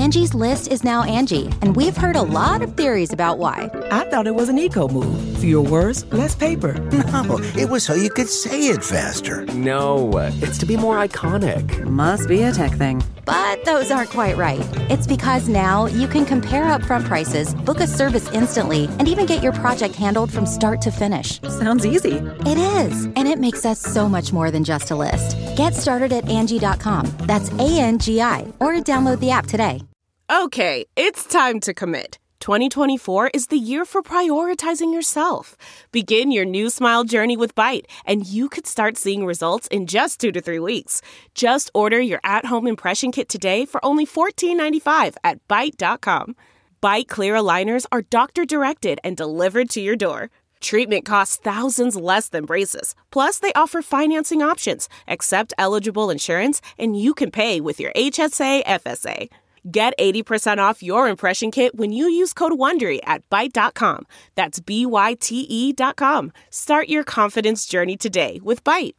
Angie's List is now Angie, and we've heard a lot of theories about why. I thought it was an eco move. Fewer words, less paper. No, it was so you could say it faster. No, it's to be more iconic. Must be a tech thing. But those aren't quite right. It's because now you can compare upfront prices, book a service instantly, and even get your project handled from start to finish. Sounds easy. It is, and it makes us so much more than just a list. Get started at Angie.com. That's ANGI, or download the app today. Okay, it's time to commit. 2024 is the year for prioritizing yourself. Begin your new smile journey with Byte, and you could start seeing results in just 2 to 3 weeks. Just order your at-home impression kit today for only $14.95 at Byte.com. Byte Clear aligners are doctor-directed and delivered to your door. Treatment costs thousands less than braces. Plus, they offer financing options, accept eligible insurance, and you can pay with your HSA FSA. Get 80% off your impression kit when you use code WONDERY at Byte.com. That's BYTE.com. Start your confidence journey today with Byte.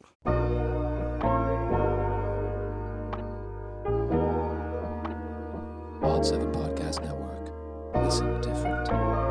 Wild 7 Podcast Network. Listen different.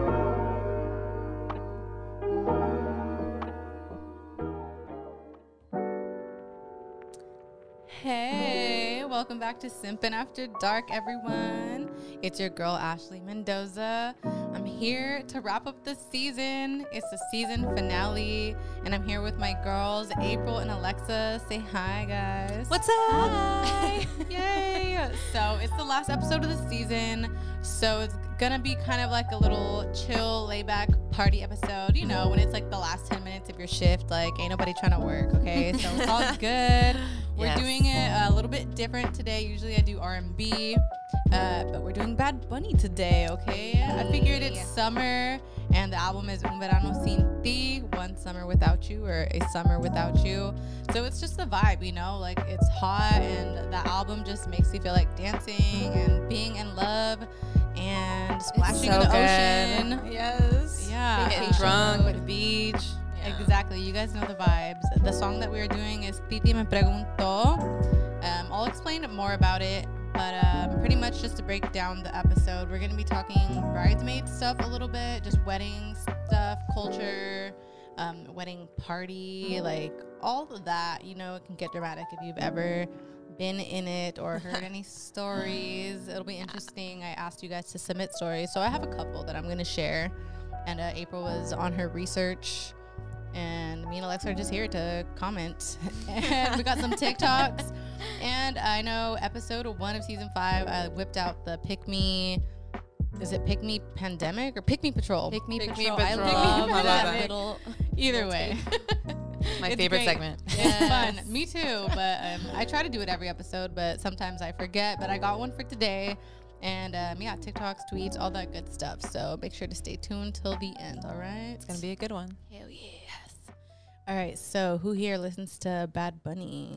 Hey, welcome back to Simpin' After Dark, everyone. It's your girl, Ashley Mendoza. I'm here to wrap up the season. It's the season finale, and I'm here with my girls, April and Alexa. Say hi, guys. What's up? Hi. Yay. So it's the last episode of the season, so it's gonna be kind of like a little chill, laid-back party episode. You know, when it's like the last 10 minutes of your shift, like ain't nobody trying to work, okay? So it's all good. We're doing it a little bit different today. Usually I do R&B, but we're doing Bad Bunny today, okay? I figured it's summer, and the album is Un Verano Sin Ti, One Summer Without You, or A Summer Without You. So it's just the vibe, you know? Like, it's hot, and the album just makes you feel like dancing and being in love and splashing in the ocean. Yes. Yeah. Getting drunk at the beach. Yeah. Exactly. You guys know the vibes. The song that we are doing is Titi Me Preguntó. I'll explain more about it, but pretty much just to break down the episode, we're going to be talking bridesmaid stuff a little bit, just wedding stuff, culture, wedding party, like all of that. You know, it can get dramatic if you've ever been in it or heard any stories. It'll be interesting. I asked you guys to submit stories, so I have a couple that I'm going to share, and April was on her research, and me and Alexa are just here to comment. And we got some TikToks. And I know episode 1 of season 5, I whipped out the Pick Me. Is it Pick Me Pandemic or Pick Me Patrol? Pick Me Patrol. I love that little. Either way. My favorite segment. It's fun. Me too. But I try to do it every episode, but sometimes I forget. But I got one for today. And yeah, TikToks, tweets, all that good stuff. So make sure to stay tuned till the end. All right. It's going to be a good one. Hell yes. All right. So who here listens to Bad Bunny?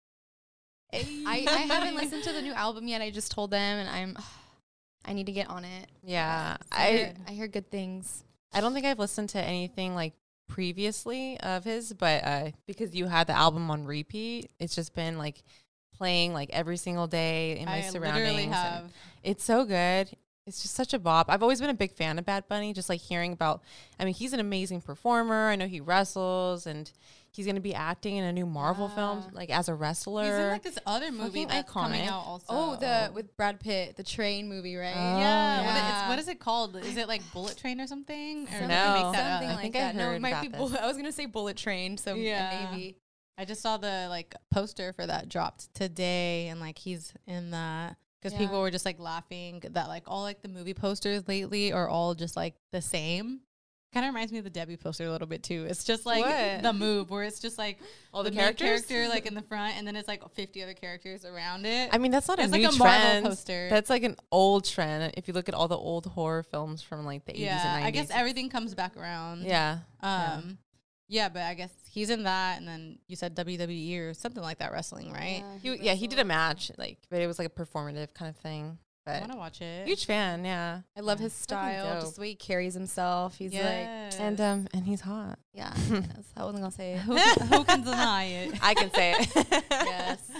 I haven't listened to the new album yet. I just told them, and I need to get on it. Yeah. I hear good things. I don't think I've listened to anything like previously of his, but because you had the album on repeat, it's just been like playing like every single day in my surroundings. Literally have. It's so good. It's just such a bop. I've always been a big fan of Bad Bunny, just like hearing about, I mean, he's an amazing performer. I know he wrestles, and he's going to be acting in a new Marvel film, like as a wrestler. He's in like this other movie that's coming out also. Oh, with Brad Pitt, the train movie, right? Yeah. What is it called? Is it like Bullet Train or something? Or no. Something like that. No, it might be. I was going to say Bullet Train, so maybe. I just saw the like poster for that dropped today, and like he's in that. Because people were just like laughing that like all like the movie posters lately are all just like the same. Kind of reminds me of the Debbie poster a little bit too. It's just like the move where it's just like all the character like in the front, and then it's like 50 other characters around it. I mean, that's not a new like a trend. Marvel poster. That's like an old trend. If you look at all the old horror films from like the 80s and 90s. I guess everything comes back around. Yeah. Yeah, but I guess he's in that, and then you said WWE or something like that, wrestling, right? He did a match, like, but it was like a performative kind of thing. But I want to watch it. Huge fan, yeah. I love his style, just the way he carries himself. He's like, and he's hot. Yeah, I wasn't gonna say it. Who can deny it? I can say it. Yes.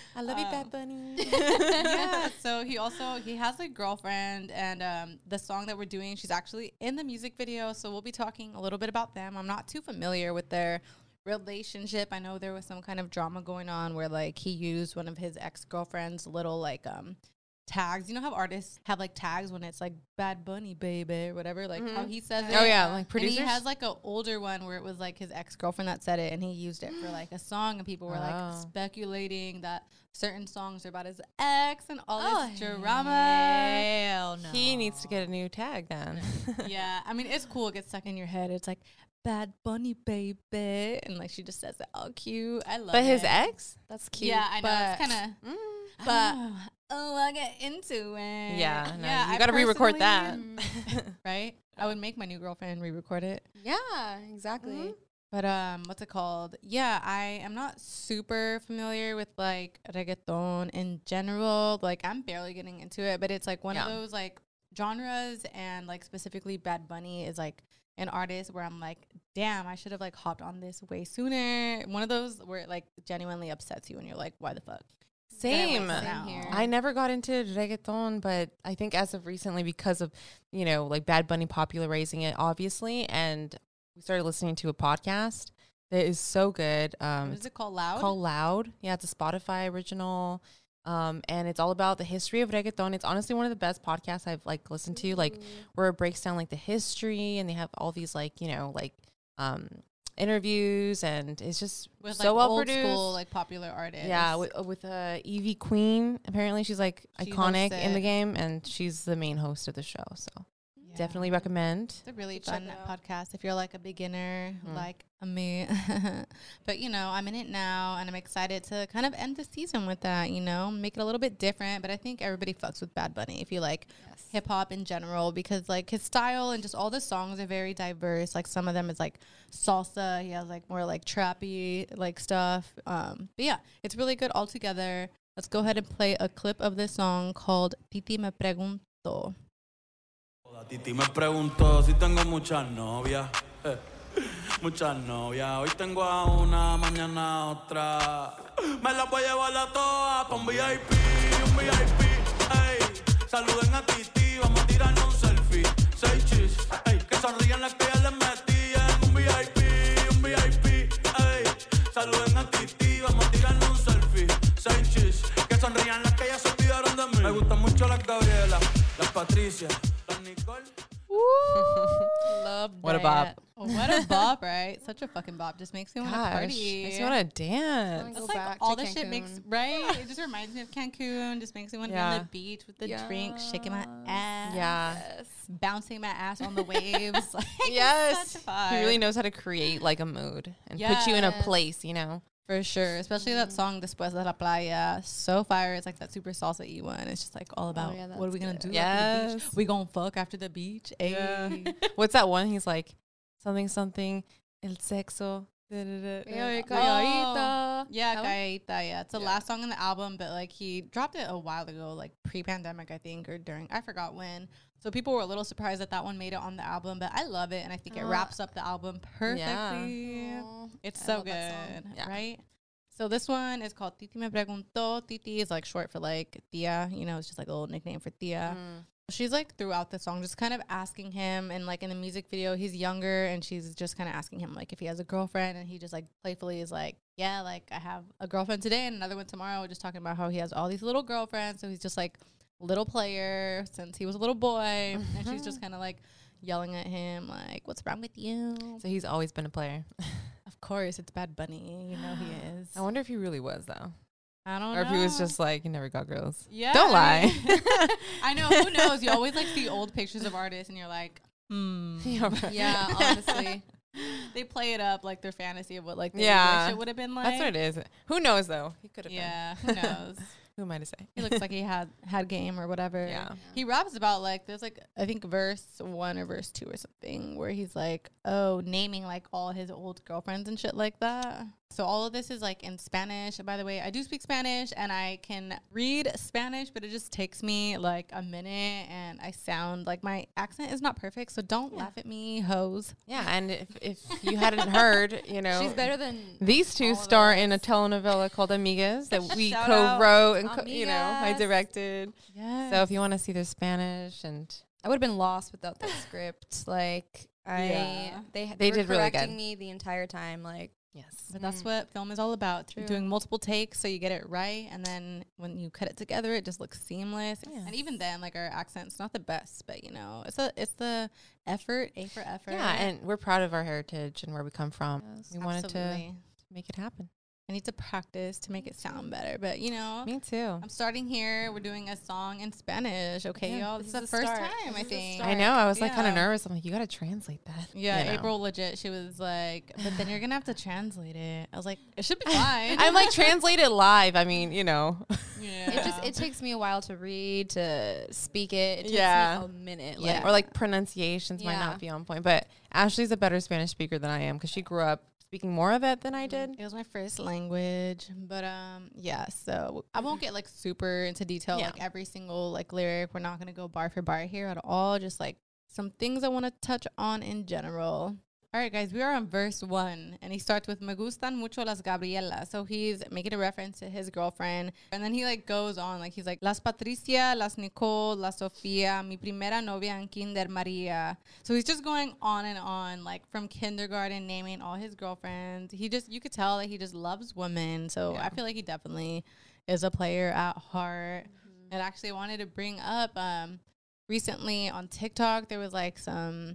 I love you, Bad Bunny. Yeah, so he has a girlfriend, and the song that we're doing, she's actually in the music video, so we'll be talking a little bit about them. I'm not too familiar with their relationship. I know there was some kind of drama going on where like he used one of his ex-girlfriend's little like tags. You know how artists have like tags when it's like Bad Bunny baby or whatever, like how he says it. Oh yeah, like producers. And he has like an older one where it was like his ex-girlfriend that said it, and he used it for like a song, and people were like speculating that certain songs are about his ex and all this drama. Hell no. He needs to get a new tag then. Yeah, I mean, it's cool. It gets stuck in your head. It's like Bad Bunny baby, and like she just says it all cute. I love it. But his ex? That's cute. Yeah, I know. It's kind of but I'll get into it. Yeah, no, yeah, you got to re-record that. Right? I would make my new girlfriend re-record it. Yeah, exactly. But what's it called? Yeah, I am not super familiar with like reggaeton in general. Like I'm barely getting into it, but it's like one of those like genres, and like specifically Bad Bunny is like an artist where I'm like, damn, I should have like hopped on this way sooner. One of those where it like genuinely upsets you and you're like, why the fuck? Same. Same here. I never got into reggaeton, but I think as of recently, because of, you know, like Bad Bunny popularizing it, obviously, and we started listening to a podcast that is so good. What is it called? Loud? Called Loud. Yeah, it's a Spotify original. And it's all about the history of reggaeton. It's honestly one of the best podcasts I've like listened to, like where it breaks down like the history, and they have all these like, you know, like interviews, and it's just with so like well old produced. school, like popular artists. Yeah, with Evie Queen. Apparently, she's like iconic in the game, and she's the main host of the show. So definitely recommend. It's a really fun podcast if you're like a beginner like me. But you know, I'm in it now, and I'm excited to kind of end the season with that. You know, make it a little bit different. But I think everybody fucks with Bad Bunny if you like hip hop in general, because like his style and just all the songs are very diverse. Like some of them is like salsa. He has like more like trappy like stuff. But yeah, it's really good all together. Let's go ahead and play a clip of this song called Titi Me Pregunto. Titi me preguntó si tengo muchas novias, muchas novias. Hoy tengo a una, mañana a otra. Me las voy a llevar a todas pa' un VIP, ey. Saluden a Titi, vamos a tirarnos un selfie. 6 chis, ey. Que sonrían las que ya les metí en un VIP, ey. Saluden a Titi, vamos a tirarnos un selfie. 6 chis, que sonrían las que ya se olvidaron de mí. Me gustan mucho las Gabriela, las Patricia. Love What a that. bop. What a bop, right? Such a fucking bop. Just makes me want to Gosh, party. makes me want to dance. It's like all this shit makes, right? It just reminds me of Cancun. Just makes me want to be on the beach with the drink, shaking my ass. Yeah. Bouncing my ass on the waves. Like, Yes. such a vibe. He really knows how to create like a mood and put you in a place, you know? For sure. Especially that song, Después de la Playa. So fire. It's like that super salsa-y one. It's just like all about what are we going to do after the beach? We going to fuck after the beach? Yeah. What's that one? He's like, something, el sexo. Yeah, Calladita. Calladita. Yeah, it's the last song on the album, but like he dropped it a while ago, like pre-pandemic, I think, or during, I forgot when. So people were a little surprised that one made it on the album, but I love it, and I think it wraps up the album perfectly. It's so good, right? So this one is called Titi Me Preguntó. Titi is like short for like tia, you know, it's just like a little nickname for tia. She's like throughout the song just kind of asking him, and like in the music video he's younger, and she's just kind of asking him like if he has a girlfriend, and he just like playfully is like, yeah, like I have a girlfriend today and another one tomorrow, just talking about how he has all these little girlfriends. So he's just like little player since he was a little boy, and she's just kind of like yelling at him like, what's wrong with you? So he's always been a player. Of course, it's Bad Bunny, you know he is. I wonder if he really was though. I don't know. Or if he was just like, he never got girls. Yeah. Don't lie. I know. Who knows? You always like see old pictures of artists and you're like, Yeah, honestly. They play it up like their fantasy of what like they wish it would have been like. That's what it is. Who knows though? He could have been. Yeah, who knows? Who am I to say? He looks like he had game or whatever. Yeah. He raps about like there's like I think verse 1 or verse 2 or something where he's like, oh, naming like all his old girlfriends and shit like that. So all of this is like in Spanish. By the way, I do speak Spanish and I can read Spanish, but it just takes me like a minute and I sound like my accent is not perfect. So don't laugh at me, hoes. Yeah, and if you hadn't heard, you know, She's better than these two all of star us. in a telenovela called Amigas that we Shout out. co-wrote and you know, I Amigas. directed. Yes. So if you want to see their Spanish and I would have been lost without that script. Like they They were did really correcting good. me the entire time. Like yes. But that's what film is all about. True. Doing multiple takes so you get it right. And then when you cut it together, it just looks seamless. Yes. And even then, like our accent's not the best, but you know, it's the effort, A for effort. Yeah, and we're proud of our heritage and where we come from. Yes, We wanted to absolutely. make it happen. I need to practice to make it sound better. But you know, Me too. I'm starting here. We're doing a song in Spanish. Okay, Yeah, y'all. this This is is the a first start. time, This I is a think. start. I know. I was like kind of Yeah. nervous. I'm like, you got to translate that. Yeah, you know? April legit. She was like, but then you're gonna have to translate it. I was like, it should be fine. I'm like, translate it live. I mean, you know. yeah. it takes me a while to read, to speak it. It takes Yeah. me a minute. Yeah. Like, Or like pronunciations might Yeah. not be on point. But Ashley's a better Spanish speaker than I am because she grew up speaking more of it than I did. It was my first language, but yeah. So I won't get like super into detail, Yeah. like every single like lyric. We're not gonna go bar for bar here at all. Just like some things I want to touch on in general. All right, guys, we are on verse 1, and he starts with "Me gustan mucho las Gabrielas." So he's making a reference to his girlfriend, and then he like goes on, like he's like "Las Patricia, las Nicole, las Sofia, mi primera novia en kinder Maria." So he's just going on, like from kindergarten, naming all his girlfriends. You could tell that he just loves women. So I feel like he definitely is a player at heart. And actually, I wanted to bring up recently on TikTok, there was like some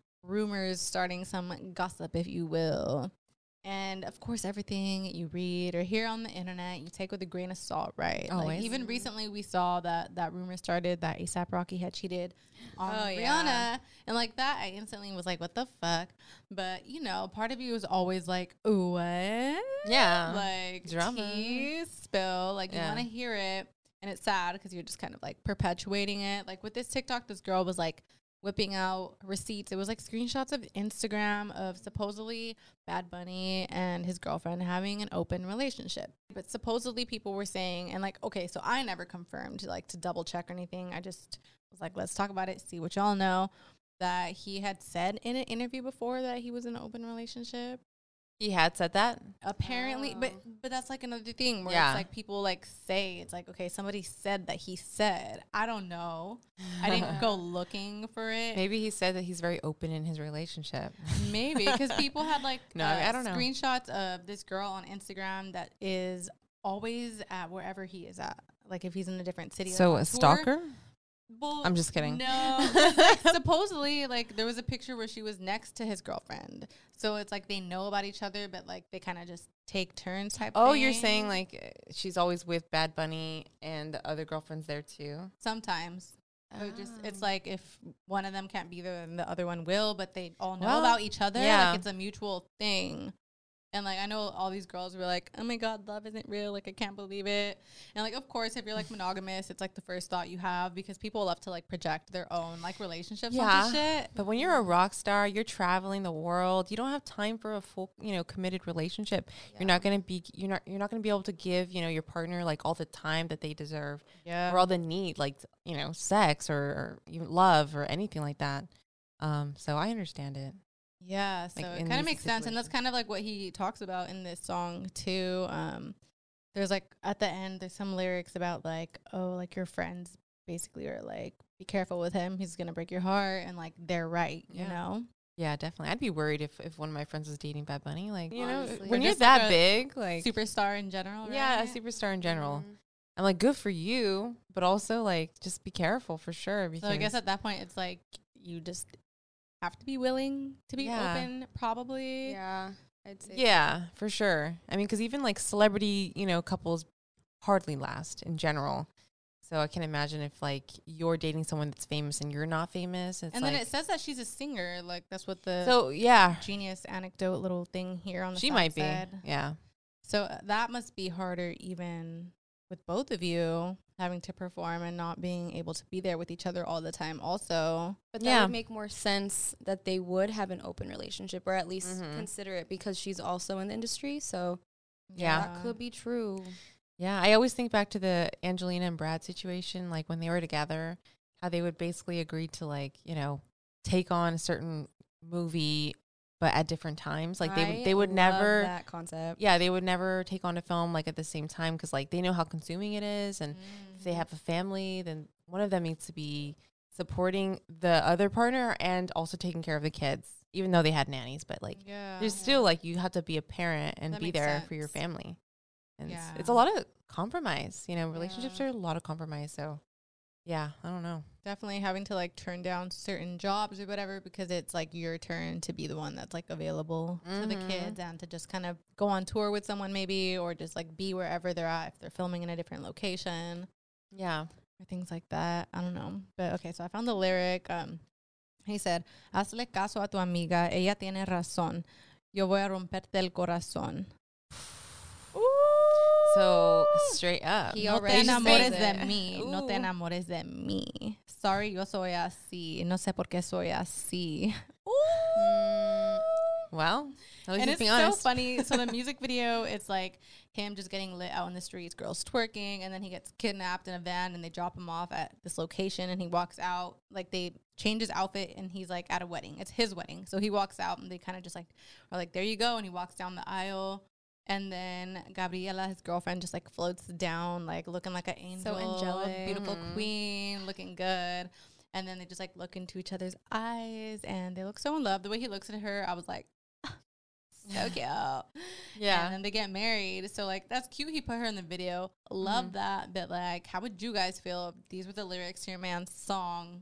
rumors starting some gossip, if you will. And of course, everything you read or hear on the internet, you take with a grain of salt, right? Like Always. even recently, we saw that rumor started that A$AP Rocky had cheated on Rihanna, yeah. and like that, I instantly was like, "What the fuck?" But you know, part of you is always like, "Ooh, what?" Yeah. Like Drama. tea spill, like you Yeah. want to hear it, and it's sad because you're just kind of like perpetuating it. Like with this TikTok, this girl was like whipping out receipts. It was like screenshots of Instagram of supposedly Bad Bunny and his girlfriend having an open relationship. But supposedly people were saying, and like, okay, so I never confirmed like to double check or anything. I just was like, let's talk about it, see what y'all know, that he had said in an interview before that he was in an open relationship. He had said that. Apparently, but that's like another thing where Yeah. it's like people like say, it's like, okay, somebody said that he said. I don't know. I didn't go looking for it. Maybe he said that he's very open in his relationship. Maybe because people had like No, I don't know. screenshots of this girl on Instagram that is always at wherever he is at. Like if he's in a different city. So like on a tour. stalker? Well, I'm just kidding. No, 'cause, like, supposedly, like there was a picture where she was next to his girlfriend. So it's like they know about each other, but like they kind of just take turns type. Oh, thing. you're saying like she's always with Bad Bunny and the other girlfriends there too? Sometimes. It's like if one of them can't be there, then the other one will, but they all know Well, about each other. yeah. Like it's a mutual thing. And like I know all these girls were like, "Oh my God, love isn't real. Like I can't believe it." And like of course, if you're like monogamous, it's like the first thought you have because people love to like project their own like relationships onto shit. But when you're a rock star, you're traveling the world. You don't have time for a full, committed relationship. Yeah. You're not gonna be able to give, your partner like all the time that they deserve. Yeah. Or all the need, like, sex or even love or anything like that. So I understand it. Yeah, so Like, it in kind of these makes sense, and that's kind of like what he talks about in this song too. There's like at the end, there's some lyrics about like, oh, like your friends basically are like, be careful with him, he's gonna break your heart, and like they're right, you Yeah. know. Yeah, definitely. I'd be worried if one of my friends was dating Bad Bunny. Like, Honestly. when Or you're just that like a big, like, Superstar in general, yeah, a right? superstar in general. Mhm. I'm like, good for you, but also like, just be careful for sure. So I guess because- at that point, it's like you just have to be willing to be Yeah. open, probably. Yeah, I'd say. Yeah, for sure. I mean, because even like celebrity, couples hardly last in general. So I can imagine if like you're dating someone that's famous and you're not famous. It's And like, then it says that she's a singer. Like that's what the so yeah, genius anecdote little thing here on the she side might be. said. Yeah. So that must be harder even with both of you. having to perform and not being able to be there with each other all the time also. But that would make more sense that they would have an open relationship, or at least consider it, because she's also in the industry. So that could be true. Yeah, I always think back to the Angelina and Brad situation, like when they were together, how they would basically agree to, like, you know, take on a certain movie, but at different times. Like they would never, that concept. Yeah, they would never take on a film like at the same time, because like they know how consuming it is, and if they have a family, then one of them needs to be supporting the other partner and also taking care of the kids, even though they had nannies. But like, there's still like, you have to be a parent and be there for your family. And it's a lot of compromise, you know, relationships are a lot of compromise. So yeah, I don't know. Definitely having to like turn down certain jobs or whatever, because it's like your turn to be the one that's like available to the kids, and to just kind of go on tour with someone maybe, or just like be wherever they're at if they're filming in a different location. Yeah. Or things like that. I don't know. But okay, so I found the lyric. He said, hazle caso a tu amiga, ella tiene razón. Yo voy a romperte el corazón. So straight up. No te enamores de mí. No te enamores de mí. Sorry, yo soy así. No sé por qué soy así. Well, and it's so funny. So the music video, it's like him just getting lit out in the streets, girls twerking, and then he gets kidnapped in a van, and they drop him off at this location, and he walks out. Like, they change his outfit, and he's like at a wedding. It's his wedding. So he walks out, and they kind of just like are like, there you go. And he walks down the aisle. And then Gabriela, his girlfriend, just like floats down, like looking like an angel. So angelic. Beautiful queen, looking good. And then they just like look into each other's eyes, and they look so in love. The way he looks at her, I was like, so cute. Yeah. And then they get married. So like, that's cute. He put her in the video. Love that. But like, how would you guys feel if these were the lyrics to your man's song?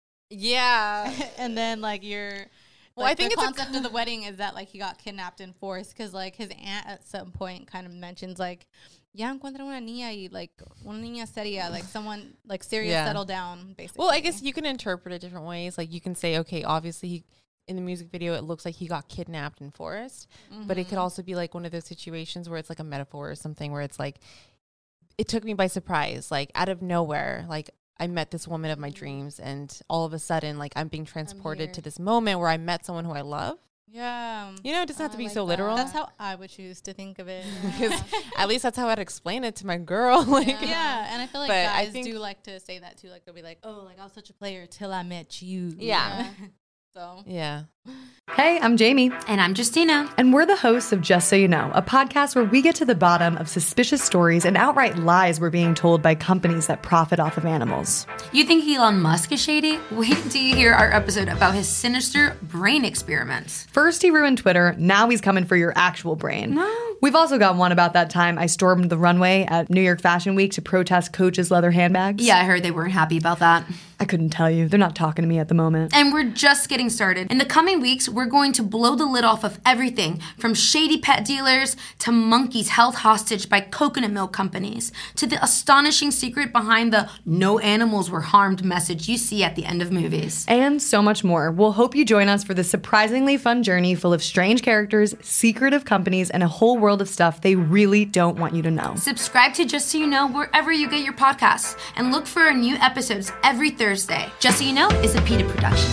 Yeah. And then like well, I think the concept of the wedding is that like he got kidnapped and forced, because like his aunt at some point kind of mentions like, ya encuentra una niña y like una niña seria, like someone like serious, settle down, basically. Well, I guess you can interpret it different ways. Like you can say, okay, obviously in the music video it looks like he got kidnapped and forced, but it could also be like one of those situations where it's like a metaphor or something, where it's like, it took me by surprise, like out of nowhere, like I met this woman of my dreams, and all of a sudden, like, I'm being transported to this moment where I met someone who I love. Yeah. You know, it doesn't have to be so literal. That's how I would choose to think of it. Because at least that's how I'd explain it to my girl. Like, yeah, and I feel like guys do like to say that too. Like, they'll be like, oh, like, I was such a player till I met you. Yeah. So. Yeah. Hey, I'm Jamie. And I'm Justina. And we're the hosts of Just So You Know, a podcast where we get to the bottom of suspicious stories and outright lies we're being told by companies that profit off of animals. You think Elon Musk is shady? Wait till you hear our episode about his sinister brain experiments. First he ruined Twitter, now he's coming for your actual brain. No. We've also got one about that time I stormed the runway at New York Fashion Week to protest Coach's leather handbags. Yeah, I heard they weren't happy about that. I couldn't tell you. They're not talking to me at the moment. And we're just getting started. In the coming weeks, we're going to blow the lid off of everything from shady pet dealers to monkeys held hostage by coconut milk companies to the astonishing secret behind the no animals were harmed message you see at the end of movies. And so much more. We'll hope you join us for this surprisingly fun journey full of strange characters, secretive companies, and a whole world of stuff they really don't want you to know. Subscribe to Just So You Know wherever you get your podcasts, and look for our new episodes every Thursday. Just So You Know is a PETA production.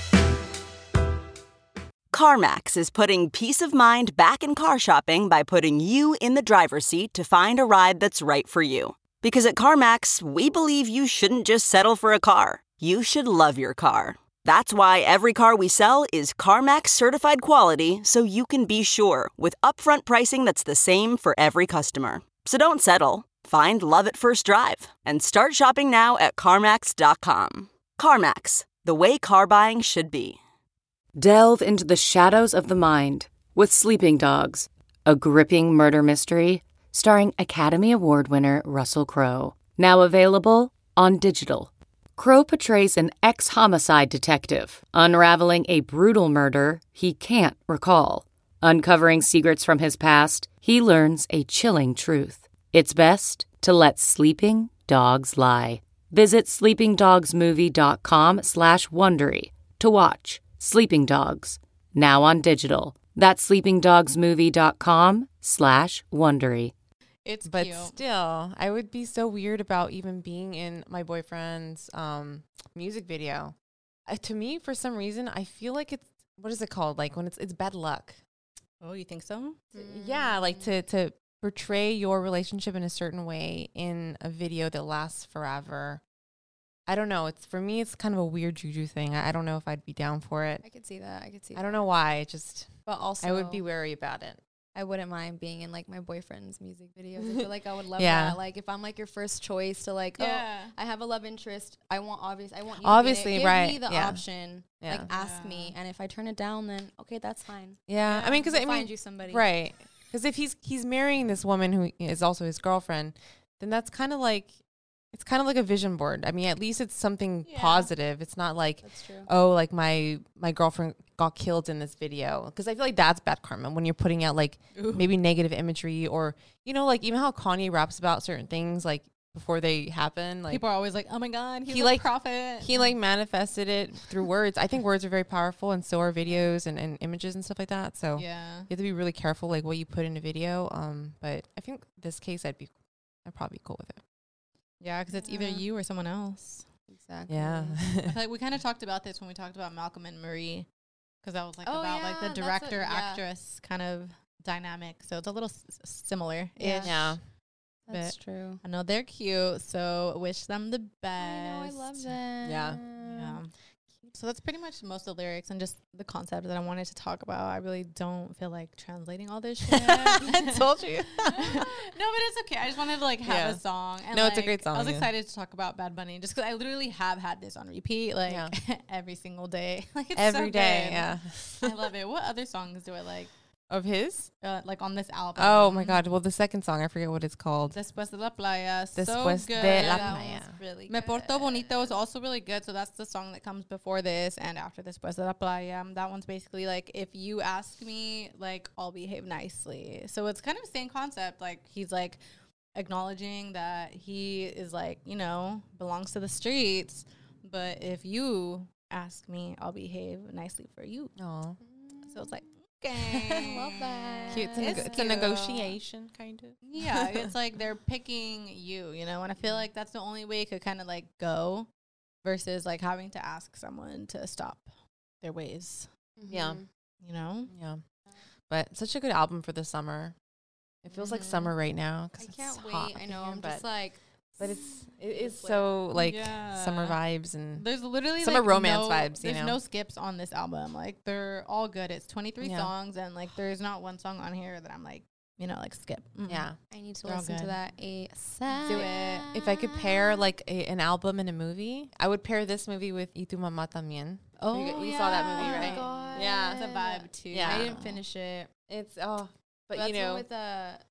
CarMax is putting peace of mind back in car shopping by putting you in the driver's seat to find a ride that's right for you. Because at CarMax, we believe you shouldn't just settle for a car. You should love your car. That's why every car we sell is CarMax certified quality, so you can be sure with upfront pricing that's the same for every customer. So don't settle. Find love at first drive and start shopping now at CarMax.com. CarMax, the way car buying should be. Delve into the shadows of the mind with Sleeping Dogs, a gripping murder mystery starring Academy Award winner Russell Crowe. Now available on digital. Crowe portrays an ex-homicide detective unraveling a brutal murder he can't recall. Uncovering secrets from his past, he learns a chilling truth. It's best to let sleeping dogs lie. Visit sleepingdogsmovie.com/Wondery to watch Sleeping Dogs, now on digital. That's sleepingdogsmovie.com/Wondery. It's but cute. still, I would be so weird about even being in my boyfriend's music video. To me, for some reason, I feel like it's, what is it called? Like when it's bad luck. Oh, you think so? Yeah, like to portray your relationship in a certain way in a video that lasts forever. I don't know. It's for me, it's kind of a weird juju thing. I don't know if I'd be down for it. I could see that. I don't know why. But also, I would be wary about it. I wouldn't mind being in like my boyfriend's music videos. I feel like I would love Yeah. that. Like if I'm like your first choice to like, Yeah. oh, I have a love interest. I want you Obviously, to get it. right. Give me the Yeah. option. Yeah. Like ask me, and if I turn it down, then okay, that's fine. Yeah, I mean, because We'll I mean, find you somebody, right? Because if he's marrying this woman who is also his girlfriend, then that's kind of like, it's kind of like a vision board. I mean, at least it's something positive. It's not like, oh, like my girlfriend got killed in this video. Because I feel like that's bad karma when you're putting out like maybe negative imagery, or you know, like even how Kanye raps about certain things like before they happen. Like People are always like, "Oh my God, he's he a like prophet." He like manifested it through words. I think words are very powerful, and so are videos and images and stuff like that. So Yeah. you have to be really careful like what you put in a video. But I think this case I'd probably be cool with it. Yeah, because it's either you or someone else. Exactly. Yeah. I feel like we kind of talked about this when we talked about Malcolm and Marie, because that was like Oh, about like yeah, the that's a- director yeah. actress kind of dynamic. So it's a little similar. Yeah. That's true. I know they're cute, so wish them the best. I love them. Yeah. Yeah. So that's pretty much most of the lyrics and just the concept that I wanted to talk about. I really don't feel like translating all this shit. I told you. No, but it's okay. I just wanted to like have a song. And No, it's a like, great song, I was yeah. excited to talk about Bad Bunny just because I literally have had this on repeat like every single day. Like it's Every so day, good. yeah. I love it. What other songs do I like? Of his? Like on this album. Oh my God. Well, the second song, I forget what it's called. Después de la playa. So Después good. de la That playa. one's really Me Porto Bonito is also really good. So that's the song that comes before this and after Después de la playa. That one's basically like, if you ask me, like, I'll behave nicely. So it's kind of the same concept. Like, he's like acknowledging that he is like, you know, belongs to the streets. But if you ask me, I'll behave nicely for you. Oh. So it's like, okay. Love that. Cute. It's a cute. negotiation, kind of. Yeah, it's like they're picking you, you know, and I feel like that's the only way it could kind of like go versus like having to ask someone to stop their ways. Yeah. You know? Yeah. But such a good album for the summer. It feels like summer right now. 'Cause I it's can't hot wait. up I know. here, I'm just like, but it is so like summer vibes and There's literally summer like romance no, vibes. You There's know, no skips on this album. Like they're all good. It's 23 Yeah. songs and like there's not one song on here that I'm like, you know, like skip. Yeah. I need to They're all listen to good. that ASAP. Do it. if I could pair like an album and a movie, I would pair this movie with Y Tu Mamá También. Oh, you saw that movie, Oh my right? God. Yeah, It's a vibe too. Yeah. I didn't finish it. It's but That's you the know, one with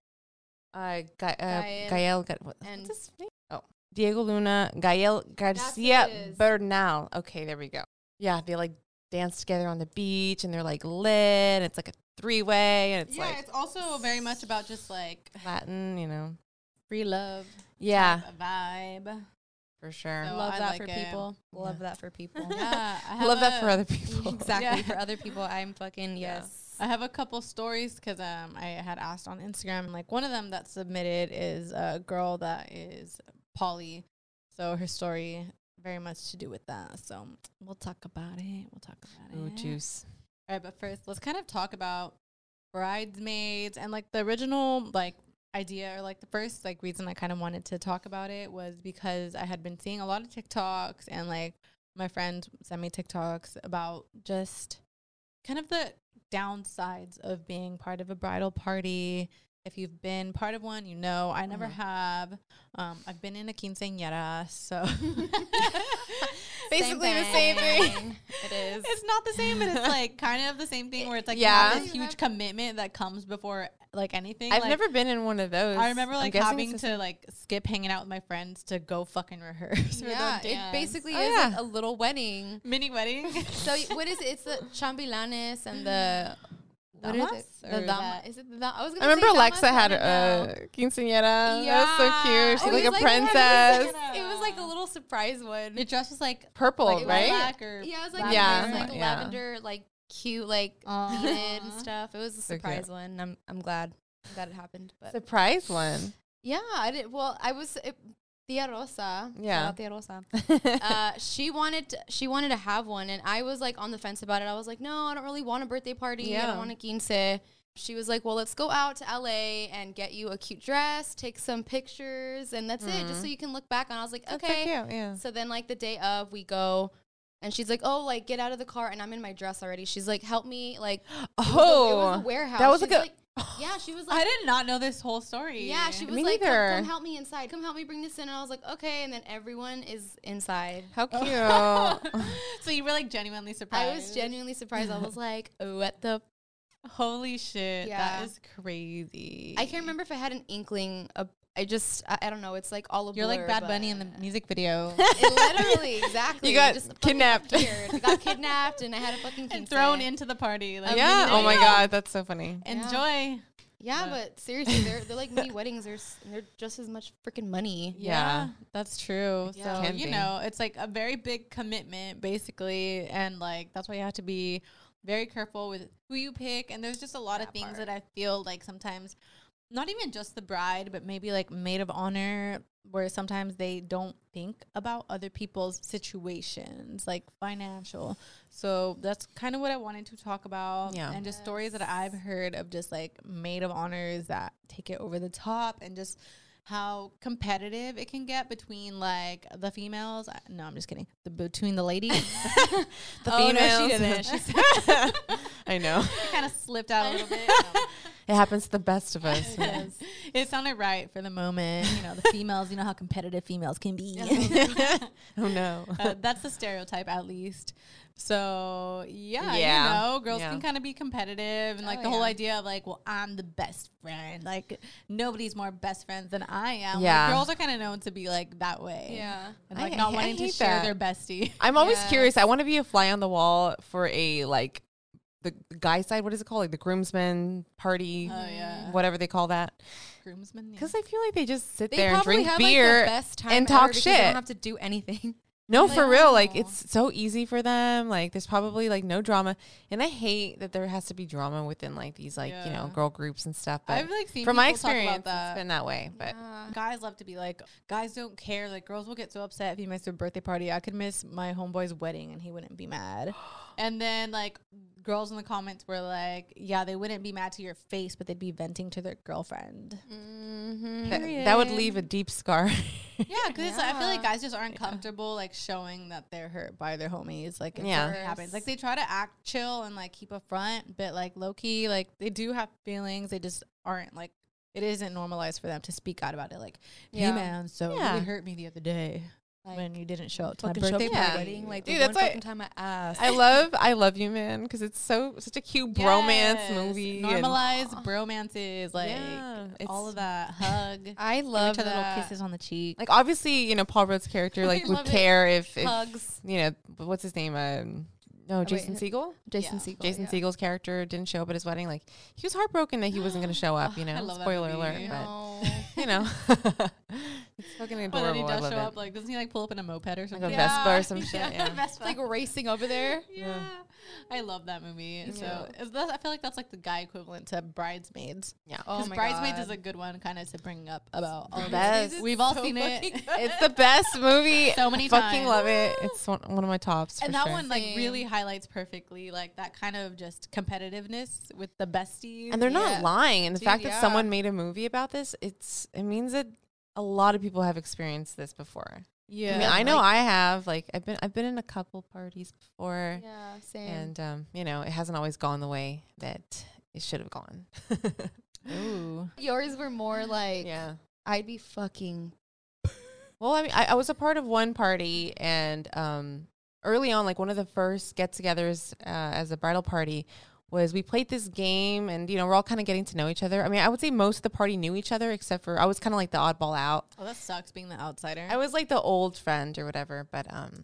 Gael, what's and his name? Oh, Diego Luna, Gael Garcia Bernal. Okay, there we go. Yeah, they like dance together on the beach and they're like lit. It's like a three-way and it's yeah, like it's also very much about just like Latin, you know. free love. Yeah, type of vibe. for sure. So love I that like for it. people. Love that for people. Yeah, I Love that have for other people. Exactly. Yeah. For other people, I'm fucking yes. I have a couple stories because I had asked on Instagram. Like one of them that submitted is a girl that is poly, so her story very much to do with that. So we'll talk about it. Ooh, juice. All right, but first let's kind of talk about Bridesmaids and like the original like idea or like the first like reason I kind of wanted to talk about it was because I had been seeing a lot of TikToks and like my friends sent me TikToks about just kind of the downsides of being part of a bridal party. If you've been part of one, you know. I never have. I've been in a quinceañera, so Basically the same thing. It is. it's not the same, but it's like kind of the same thing where it's like Yeah. you have this huge commitment that comes before like anything. I've like, never been in one of those. I remember I'm like guessing having it's to like skip hanging out with my friends to go fucking rehearse. for Yeah, the it dance. basically Oh, is yeah. like a little wedding. mini wedding. So what is it? It's the chambilanes and the what is Damas? it? Or The dama. Is it the dama? I was gonna I remember say Alexa damas, had but I don't know. a quinceañera. Yeah. That was so cute. She's Oh, like it a was princess. It was like a little surprise one. Your dress was like Purple, like right? lilac or Yeah, it was like Yeah. it was like Yeah. lavender, like cute, like pleated and stuff. It was a So surprise cute. one. I'm glad it happened. But Surprise one. Yeah, I did. Well, I was Tia Rosa. Yeah. Shout out Tia Rosa. She wanted to have one, and I was like on the fence about it. I was like, no, I don't really want a birthday party. I don't want a quince. She was like, well, let's go out to LA and get you a cute dress, take some pictures, and that's it, just so you can look back on. I was like, okay. That's so cute, yeah. So then, like, the day of, we go, and she's like, oh, like, get out of the car, and I'm in my dress already. She's like, help me, like, it was a warehouse. That was She's like yeah, she was like, I did not know this whole story. yeah, she was Me like, neither. come help me inside. Come help me bring this in. And I was like, okay. And then everyone is inside. How cute. So you were like genuinely surprised. I was genuinely surprised. I was like, what the? Holy shit. Yeah. That is crazy. I can't remember if I had an inkling. I don't know. It's like all of You're like Bad Bunny in the music video. Literally, exactly. You got just kidnapped. I got kidnapped and I had a fucking and thrown into the party. Like, yeah. Oh my God. That's so funny. Enjoy. Yeah, but seriously, they're like mini weddings. They're just as much freaking money. Yeah, that's true. Yeah. So, you know, it's like a very big commitment, basically. And like, that's why you have to be very careful with who you pick. And there's just a lot of things that I feel like sometimes, not even just the bride, but maybe like maid of honor, where sometimes they don't think about other people's situations, like financial. So that's kind of what I wanted to talk about. Yeah. And just stories that I've heard of just like maid of honors that take it over the top, and just how competitive it can get between like the females. No, I'm just kidding. Between the ladies. The females. females. No, she didn't. She said I know. it kind of slipped out a little bit. It happens to the best of us. It sounded right for the moment. You know, the females, you know how competitive females can be. Oh, no. That's the stereotype, at least. So, yeah. You know, girls can kind of be competitive. And, like, the whole idea of, like, well, I'm the best friend. Like, nobody's more best friends than I am. Yeah. Like, girls are kind of known to be, like, that way. Yeah. And, like, not wanting to share their bestie. I'm always curious. I want to be a fly on the wall for a, like, the guy side, what is it called? Like the groomsmen party, whatever they call that. Groomsmen, because I feel like they just sit They there and probably drink have, beer like, the best time and ever talk because shit. They don't have to do anything. No, Like, for real. Like, it's so easy for them. Like, there's probably, like, no drama. And I hate that there has to be drama within, like, these, like, you know, girl groups and stuff. But I've, like, seen from my people talk about experience, that. it's been that way. But guys love to be like, guys don't care. Like, girls will get so upset if you miss their birthday party. I could miss my homeboy's wedding and he wouldn't be mad. And then, like, girls in the comments were like, yeah, they wouldn't be mad to your face, but they'd be venting to their girlfriend. that would leave a deep scar. Yeah, because I feel like guys just aren't comfortable, like, showing that they're hurt by their homies. Like, it happens. Like, they try to act chill and, like, keep a front, but, like, low-key, like, they do have feelings. They just aren't, like, it isn't normalized for them to speak out about it. Like, hey, man, so it really hurt me the other day. Like, when you didn't show up to my birthday party. Like, dude, the that's one like fucking time I asked. I love you, man, because it's such a cute bromance movie. Normalized bromances, like all of that hug. I love each other little that. kisses on the cheek. Like, obviously, you know, Paul Rudd's character, like, would care if, Hugs. you know, what's his name? Jason Segel? Jason Segel. Jason Segel's character didn't show up at his wedding. Like, he was heartbroken that he wasn't going to show up, you know? Spoiler alert. But, you know. It's fucking adorable. But then he I does love show it. up, like, doesn't he, like, pull up in a moped or something? Like a Vespa or some shit, yeah. Vespa. Like, racing over there. Yeah. I love that movie. Yeah. So I feel like that's like the guy equivalent to Bridesmaids. Yeah. Oh Because my Bridesmaids God. is a good one kind of to bring up about all best. this. We've all so seen it. It's the best movie. So many fucking times. love it. It's one of my tops. And for that sure. one like really highlights perfectly like that kind of just competitiveness with the besties. And they're not lying. And the Dude, fact that someone made a movie about this, it means that a lot of people have experienced this before. Yeah. I mean, I know I have. Like, I've been in a couple parties before. Yeah, same. And you know, it hasn't always gone the way that it should have gone. Ooh. Yours were more like, I'd be fucking. Well, I mean, I was a part of one party, and early on, like one of the first get-togethers as a bridal party was we played this game, and, you know, we're all kind of getting to know each other. I mean, I would say most of the party knew each other, except for I was kind of like the oddball out. Oh, that sucks being the outsider. I was like the old friend or whatever, but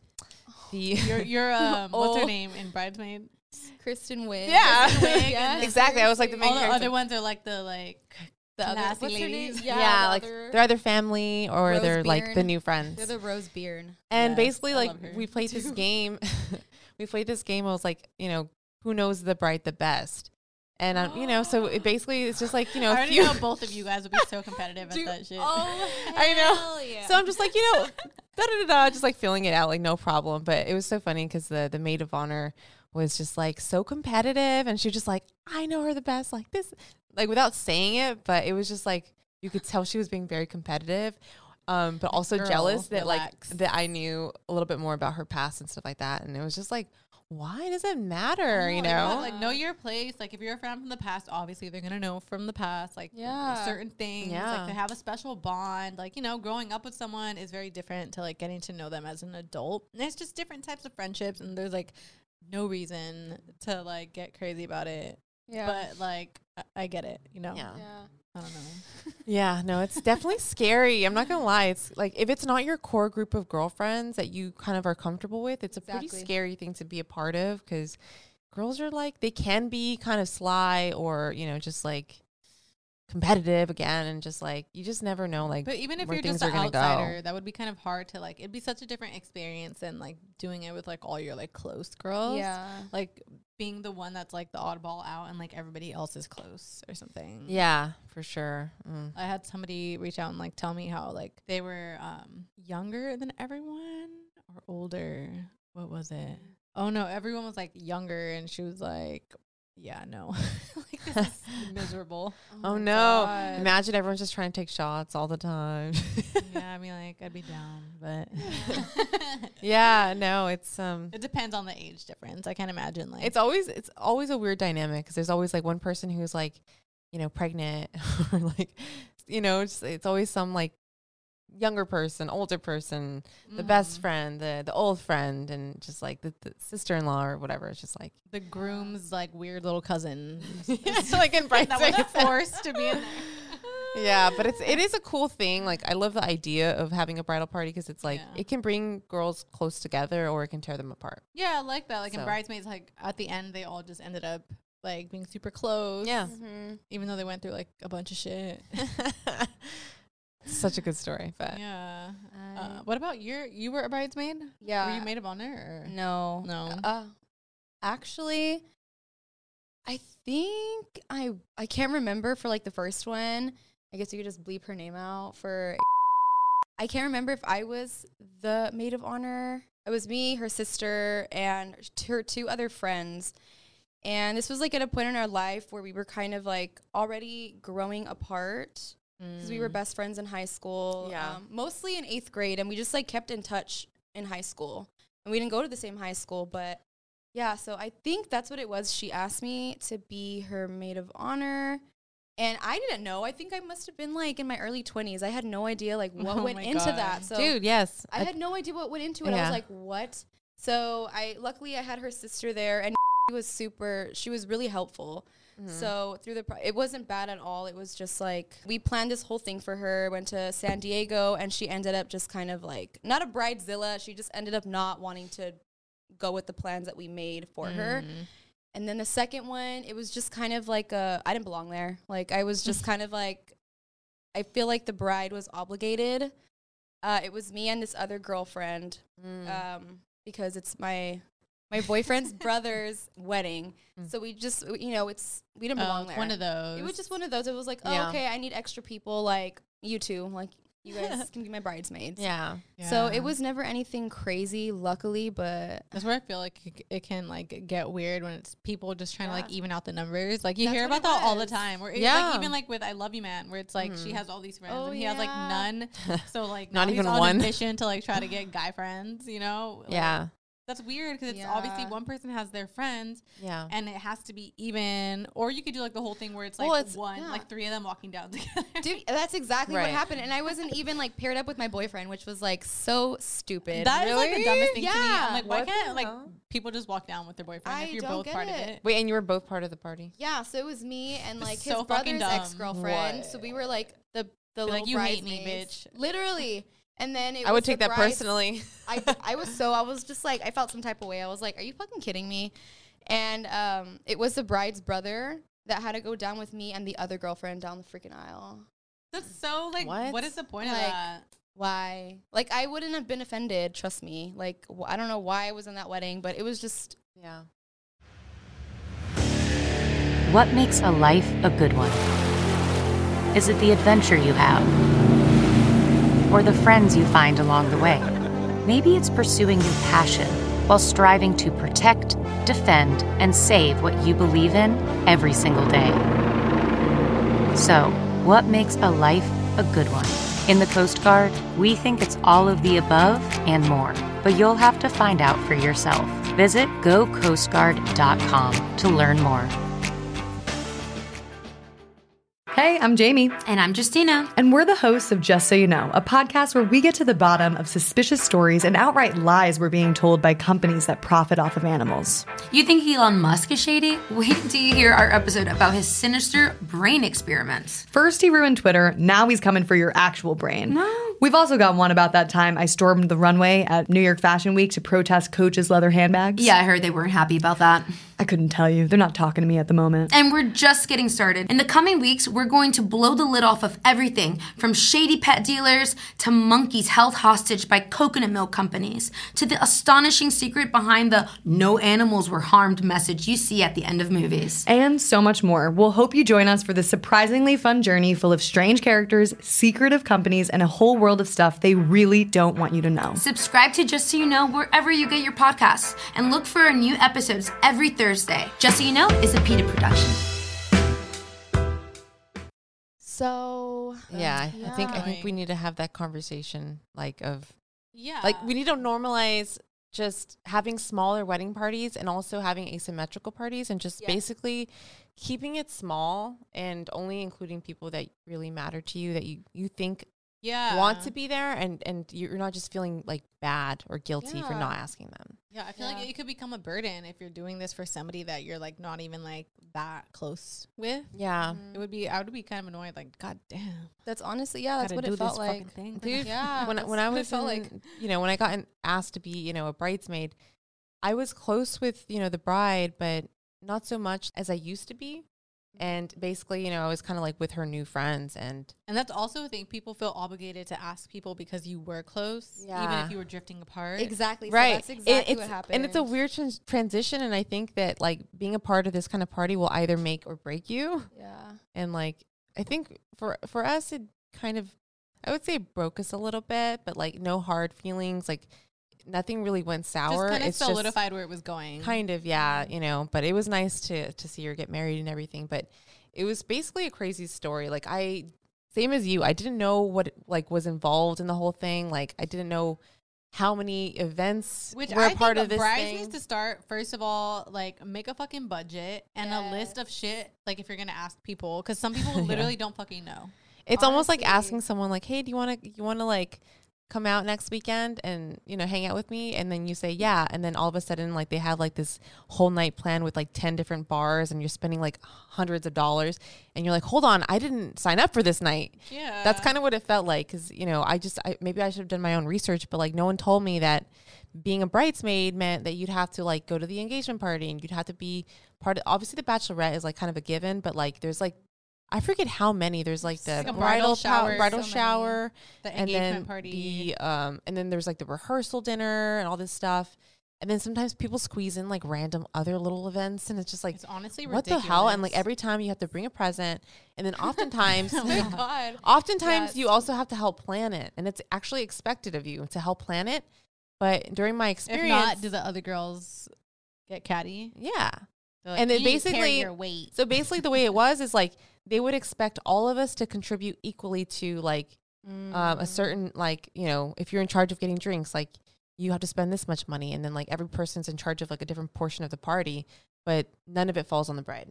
you're what's her name in Bridesmaids? Kristen Wiig. Yeah. Kristen Wiig, Yeah. Exactly. I was like the main all the character. other ones are like the The other, classy what's her name? ladies. Yeah, like they're either family or Rose they're like the Byrne. new friends. They're the Rose Byrne. And Yes, basically, I like, love her. we played this game. We played this game. I was like, you know, who knows the bride the best? And you know, so it basically it's just like, you know, I already know both of you guys would be so competitive at that shit. Oh, I know. yeah. So I'm just like, you know, just like feeling it out, like no problem. But it was so funny because the maid of honor was just like so competitive, and she was just like, I know her the best, like this, like without saying it, but it was just like you could tell she was being very competitive, but also jealous that relax. like that I knew a little bit more about her past and stuff like that, and it was just like, why does it matter? You know, like know your place. Like if you're a friend from the past, obviously they're gonna know from the past, like certain things. Like they have a special bond. Like, you know, growing up with someone is very different to like getting to know them as an adult. And it's just different types of friendships, and there's like no reason to like get crazy about it. Yeah, but like I get it. You know. Yeah. I don't know. Yeah, no, it's definitely scary. I'm not going to lie. It's like if it's not your core group of girlfriends that you kind of are comfortable with, it's a pretty scary thing to be a part of, because girls are like, they can be kind of sly or, you know, just like competitive again, and just like you just never know, like, but even if where you're things just an are outsider, that would be kind of hard to like, it'd be such a different experience than like doing it with like all your like close girls. Yeah. Like being the one that's like the oddball out and like everybody else is close or something. Yeah, for sure. I had somebody reach out and like tell me how like they were younger than everyone or older. What was it? Oh no, everyone was like younger, and she was like, yeah, no. Like, this is miserable. Oh no. God. Imagine everyone's just trying to take shots all the time. Yeah, I mean, like, I'd be down, but yeah, no, it's it depends on the age difference. I can't imagine, like, it's always a weird dynamic, because there's always like one person who's like, you know, pregnant or like, you know, it's always some like younger person, older person, the best friend, the old friend, and just like the sister-in-law or whatever. It's just like the groom's like weird little cousin. It's like in Bridesmaids, that was forced to be in there. Yeah, but it is a cool thing. Like, I love the idea of having a bridal party, because it's like it can bring girls close together, or it can tear them apart. Yeah, I like that. Like in Bridesmaids, like at the end, they all just ended up like being super close. Yeah, even though they went through like a bunch of shit. Such a good story. But yeah. What about you were a bridesmaid? Yeah. Were you maid of honor? Or? No. Actually, I think I can't remember for like the first one. I guess you could just bleep her name out for. I can't remember if I was the maid of honor. It was me, her sister, and her two other friends. And this was like at a point in our life where we were kind of like already growing apart. Because we were best friends in high school, mostly in 8th grade, and we just like kept in touch in high school. And we didn't go to the same high school, but yeah, so I think that's what it was. She asked me to be her maid of honor, and I didn't know. I think I must have been like in my early 20s. I had no idea like what went into that. So dude, yes. I had no idea what went into it. I was like, what? So luckily I had her sister there, and she was really helpful. So through it wasn't bad at all. It was just like, we planned this whole thing for her, went to San Diego, and she ended up just kind of like, not a bridezilla. She just ended up not wanting to go with the plans that we made for her. And then the second one, it was just kind of like I didn't belong there. Like, I was just kind of like, I feel like the bride was obligated. It was me and this other girlfriend, because it's my boyfriend's brother's wedding. So we just, you know, we didn't belong there. One of those. It was just one of those. It was like, oh, okay, I need extra people, like you two. Like, you guys can be my bridesmaids. Yeah. So it was never anything crazy, luckily, but that's where I feel like it can like get weird when it's people just trying to like even out the numbers. Like you hear about that all the time. Where like, even like with I Love You Man, where it's like she has all these friends and he has like none. So like not even he's one. On a mission to like try to get guy friends. You know. Yeah. That's weird, because it's obviously one person has their friends, and it has to be even. Or you could do like the whole thing where it's like like 3 of them walking down together. Dude, that's exactly what happened. And I wasn't even like paired up with my boyfriend, which was like so stupid. That is like the dumbest thing to me. I'm like, why can't like people just walk down with their boyfriend if you're both part of it? Wait, and you were both part of the party? Yeah, so it was me and like his so brother's ex-girlfriend. So we were like the little like, you hate me, bitch. Literally. And then I would take that personally. I was just like, I felt some type of way. I was like, are you fucking kidding me? And it was the bride's brother that had to go down with me and the other girlfriend down the freaking aisle. That's so like, what is the point of that? Why? Like, I wouldn't have been offended, trust me. Like, I don't know why I was in that wedding, but it was just, What makes a life a good one? Is it the adventure you have? Or the friends you find along the way? Maybe it's pursuing your passion while striving to protect, defend, and save what you believe in every single day. So, what makes a life a good one? In the Coast Guard, we think it's all of the above and more, but you'll have to find out for yourself. Visit gocoastguard.com to learn more. Hey, I'm Jamie. And I'm Justina. And we're the hosts of Just So You Know, a podcast where we get to the bottom of suspicious stories and outright lies we're being told by companies that profit off of animals. You think Elon Musk is shady? Wait until you hear our episode about his sinister brain experiments. First he ruined Twitter, now he's coming for your actual brain. No. We've also got one about that time I stormed the runway at New York Fashion Week to protest Coach's leather handbags. Yeah, I heard they weren't happy about that. I couldn't tell you. They're not talking to me at the moment. And we're just getting started. In the coming weeks, we're going to blow the lid off of everything from shady pet dealers to monkeys held hostage by coconut milk companies to the astonishing secret behind the "no animals were harmed" message you see at the end of movies. And so much more. We'll hope you join us for this surprisingly fun journey full of strange characters, secretive companies, and a whole world of stuff they really don't want you to know. Subscribe to Just So You Know wherever you get your podcasts and look for our new episodes every Thursday. Just So You Know is a PETA production. So I think we need to have that conversation, like we need to normalize just having smaller wedding parties and also having asymmetrical parties and just basically keeping it small and only including people that really matter to you, that you think want to be there, and you're not just feeling like bad or guilty for not asking them. Yeah, I feel like it could become a burden if you're doing this for somebody that you're like not even like that close with. Yeah. I would be kind of annoyed, like, God damn. That's honestly, that's what it felt like. Dude, when I was when I got asked to be, a bridesmaid, I was close with, the bride, but not so much as I used to be. And basically, I was kind of like with her new friends. And that's also a thing. People feel obligated to ask people because you were close, even if you were drifting apart. Exactly. Right. So that's exactly what happened. And it's a weird transition. And I think that like being a part of this kind of party will either make or break you. Yeah. And like, I think for us, it kind of, I would say broke us a little bit, but like no hard feelings. Like nothing really went sour. Just kind of it's solidified where it was going. Kind of, yeah, but it was nice to see her get married and everything. But it was basically a crazy story. Like same as you, I didn't know what like was involved in the whole thing. Like I didn't know how many events were a part of this thing. Needs to start, first of all, like make a fucking budget and a list of shit. Like if you're gonna ask people, because some people literally don't fucking know. It's almost like asking someone like, hey, do you want to like come out next weekend and, hang out with me? And then you say, yeah. And then all of a sudden, like they have like this whole night plan with like 10 different bars and you're spending like hundreds of dollars and you're like, hold on, I didn't sign up for this night. Yeah. That's kind of what it felt like. Cause maybe I should have done my own research, but like no one told me that being a bridesmaid meant that you'd have to like go to the engagement party and you'd have to be part of, obviously the bachelorette is like kind of a given, but like there's like, I forget how many. There's like the like bridal shower, the and engagement then party, and then there's like the rehearsal dinner and all this stuff. And then sometimes people squeeze in like random other little events, and it's just like, it's honestly what ridiculous. the hell? And like every time you have to bring a present, and then oftentimes, oh my God, oftentimes you also have to help plan it, and it's actually expected of you to help plan it. But during my experience, if not, do the other girls get catty? Yeah. Like, and then you basically, your weight. So basically the way it was is like they would expect all of us to contribute equally to like a certain, like, if you're in charge of getting drinks, like you have to spend this much money. And then like every person's in charge of like a different portion of the party, but none of it falls on the bride.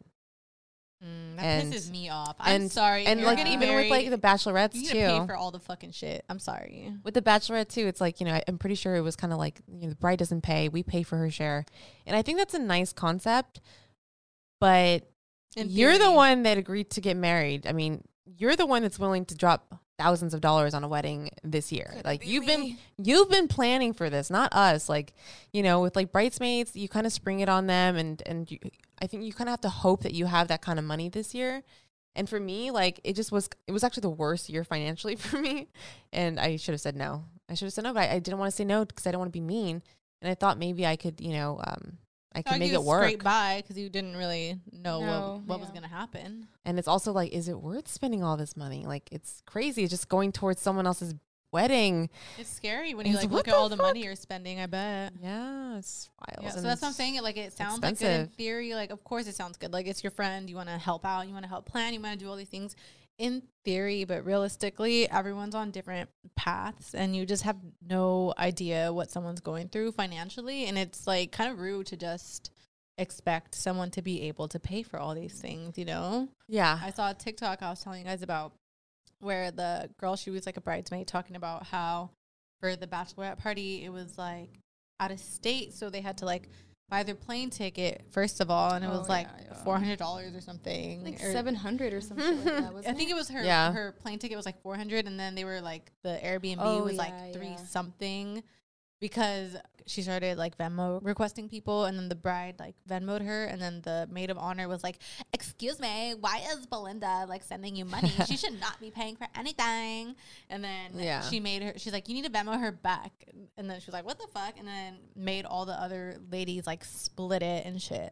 That pisses me off. I'm sorry. And like even with like the bachelorettes you too. pay for all the fucking shit. I'm sorry. With the bachelorette too, it's like, I'm pretty sure it was kind of like, the bride doesn't pay. We pay for her share. And I think that's a nice concept. But you're the one that agreed to get married. I mean, you're the one that's willing to drop thousands of dollars on a wedding this year. Like you've been planning for this, not us. Like, with like bridesmaids, you kind of spring it on them, and I think you kind of have to hope that you have that kind of money this year. And for me, like it was actually the worst year financially for me. And I should have said no. But I didn't want to say no because I don't want to be mean. And I thought maybe I could, I can make it work. Straight by because you didn't really know what was gonna happen. And it's also like, is it worth spending all this money? Like, it's crazy. It's just going towards someone else's wedding. It's scary when you like look at all the money you're spending. I bet. Yeah, it's wild. Yeah, so that's what I'm saying. Like, it sounds like good in theory. Like, of course, it sounds good. Like, it's your friend. You want to help out. You want to help plan. You want to do all these things in theory, but realistically, everyone's on different paths, and you just have no idea what someone's going through financially. And it's like kind of rude to just expect someone to be able to pay for all these things. You know? Yeah. I saw a TikTok I was telling you guys about, where the girl, she was like a bridesmaid, talking about how for the bachelorette party, it was like out of state. So they had to like buy their plane ticket, first of all. And it was like $400 or something. Like 700 or something like that. I think it was her plane ticket was like 400. And then they were like, the Airbnb was like 3 something. Because she started like Venmo requesting people, and then the bride like Venmo'd her, and then the maid of honor was like, "Excuse me, why is Belinda like sending you money? She should not be paying for anything." And then she's like, "You need to Venmo her back." And then she was like, "What the fuck?" And then made all the other ladies like split it and shit.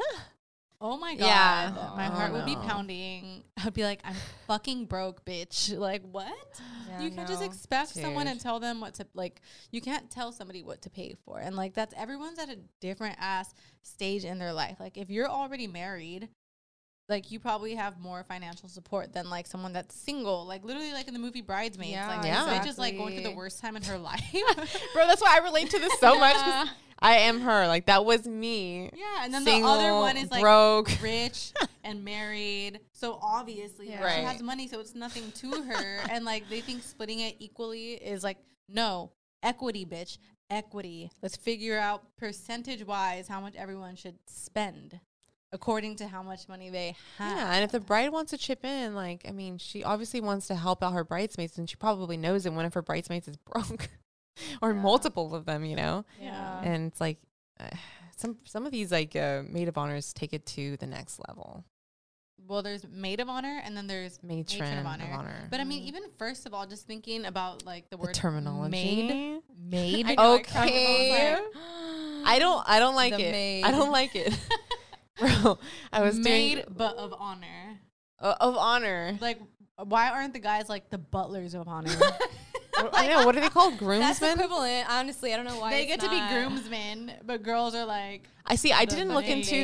Oh my God. Yeah. My heart would be pounding. I'd be like, I'm fucking broke, bitch. Like, what? Yeah, you can't just expect someone and tell them what to, like, you can't tell somebody what to pay for. And, like, everyone's at a different ass stage in their life. Like, if you're already married, like, you probably have more financial support than, like, someone that's single. Like, literally, like, in the movie Bridesmaids. Yeah, like, exactly. Bitch is, like, going through the worst time in her life. Bro, that's why I relate to this so much. I am her. Like, that was me. Yeah, and then single, the other one is, like, broke, rich and married. So, obviously, like, she has money, so it's nothing to her. And, like, they think splitting it equally is, like, no. Equity, bitch. Equity. Let's figure out percentage-wise how much everyone should spend according to how much money they have. Yeah, and if the bride wants to chip in, like, I mean, she obviously wants to help out her bridesmaids, and she probably knows that one of her bridesmaids is broke. Or multiple of them, you know? Yeah. And it's like, some of these, like, maid of honors take it to the next level. Well, there's maid of honor, and then there's matron of honor. But, I mean, even first of all, just thinking about, like, the word terminology. Maid. Okay. I don't like it. Maid. I don't like it. Bro, I was maid, but of honor. Of honor. Like, why aren't the guys, like, the butlers of honor? I know. What are they called? Groomsmen? That's equivalent. Honestly, I don't know why they get to be groomsmen, but girls are like. I see. I didn't look into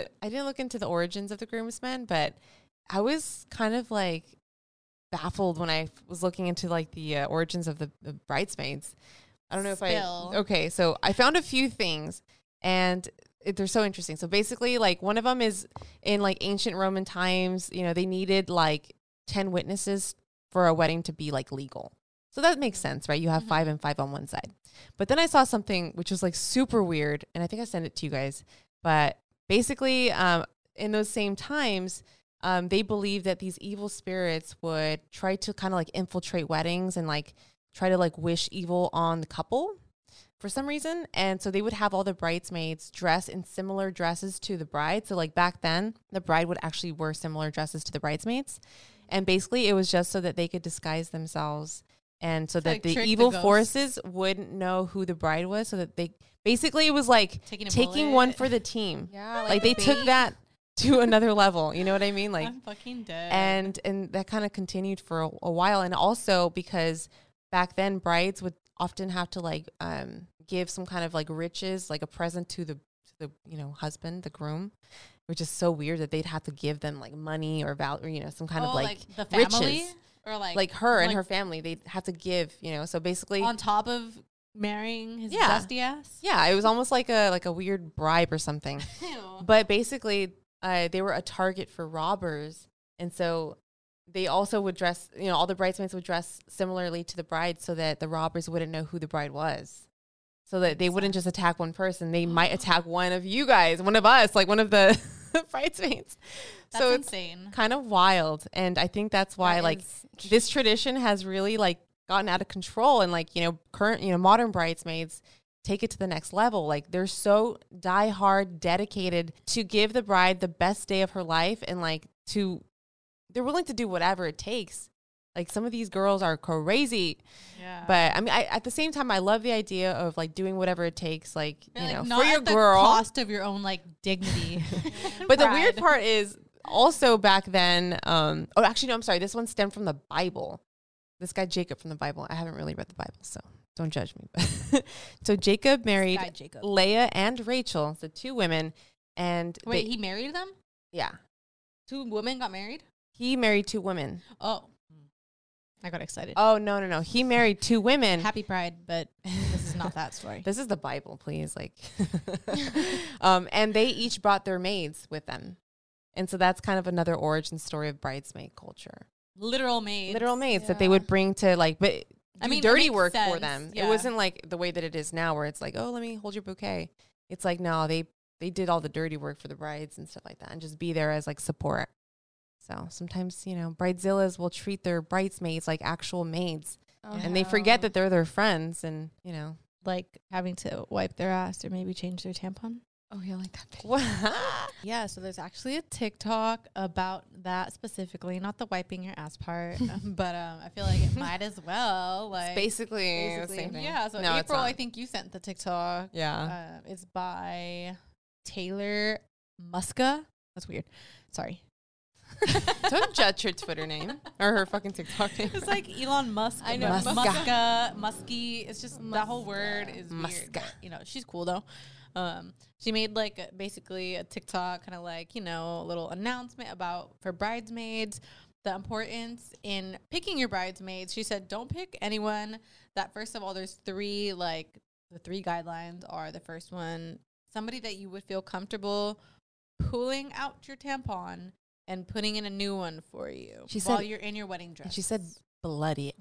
the origins of the groomsmen, but I was kind of like baffled when I was looking into like the origins of the bridesmaids. I don't know okay. So I found a few things, and they're so interesting. So basically, like one of them is in like ancient Roman times. You know, they needed like 10 witnesses for a wedding to be like legal. So that makes sense, right? You have 5 and 5 on one side. But then I saw something which was like super weird, and I think I sent it to you guys. But basically, in those same times, they believed that these evil spirits would try to kind of like infiltrate weddings and like try to like wish evil on the couple for some reason. And so they would have all the bridesmaids dress in similar dresses to the bride. So like back then, the bride would actually wear similar dresses to the bridesmaids. And basically, it was just so that they could disguise themselves. And so that the evil forces wouldn't know who the bride was, so that they basically, it was like taking one for the team. Yeah, like they took that to another level. You know what I mean? Like, I'm fucking dead. And that kind of continued for a while. And also because back then brides would often have to like give some kind of like riches, like a present to the husband, the groom, which is so weird that they'd have to give them like money or value, some kind of like the family? riches. Or like her and her family, they'd have to give, so basically on top of marrying his dusty ass. Yeah, it was almost like a weird bribe or something. But basically, they were a target for robbers, and so they also would dress. All the bridesmaids would dress similarly to the bride, so that the robbers wouldn't know who the bride was, so that they wouldn't just attack one person. They might attack one of you guys, one of us, like one of the bridesmaids. That's so insane. It's kind of wild. And I think that's why this tradition has really like gotten out of control, and like, current, modern bridesmaids take it to the next level. Like they're so diehard dedicated to give the bride the best day of her life, and like they're willing to do whatever it takes Like some of these girls are crazy. Yeah. But I mean, at the same time, I love the idea of like doing whatever it takes, like, you know, not for your at the girl. cost of your own like dignity. But the weird part is also back then, actually, no, I'm sorry. This one stemmed from the Bible. This guy, Jacob from the Bible. I haven't really read the Bible, so don't judge me. But so Jacob married Leah and Rachel, so 2 women. And wait, he married them? Yeah. 2 women got married? He married 2 women. Oh. I got excited. Oh, no. He married 2 women. Happy Pride, but this is not that story. This is the Bible, please. Like, and they each brought their maids with them. And so that's kind of another origin story of bridesmaid culture. Literal maids. That they would bring to like, but I mean, dirty it makes work sense. for them. Yeah. It wasn't like the way that it is now where it's like, oh, let me hold your bouquet. It's like, no, they did all the dirty work for the brides and stuff like that and just be there as like support. So sometimes, you know, bridezillas will treat their bridesmaids like actual maids and they forget that they're their friends and, you know. Like having to wipe their ass or maybe change their tampon. Oh, yeah, like that video. Yeah, so there's actually a TikTok about that specifically, not the wiping your ass part, but I feel like it might as well. Like it's basically the same thing. Yeah, so no, April, I think you sent the TikTok. Yeah. It's by Taylor Muska. That's weird. Sorry. Don't judge her Twitter name or her fucking TikTok name. It's like Elon Musk. I know. Musky. It's just that whole word is weird. But, you know, she's cool though. She made like basically a TikTok kind of like, you know, a little announcement about for bridesmaids, the importance in picking your bridesmaids. She said, don't pick anyone that, first of all, there's 3, like the 3 guidelines are the first one, somebody that you would feel comfortable pulling out your tampon and putting in a new one for you while you're in your wedding dress. She said bloody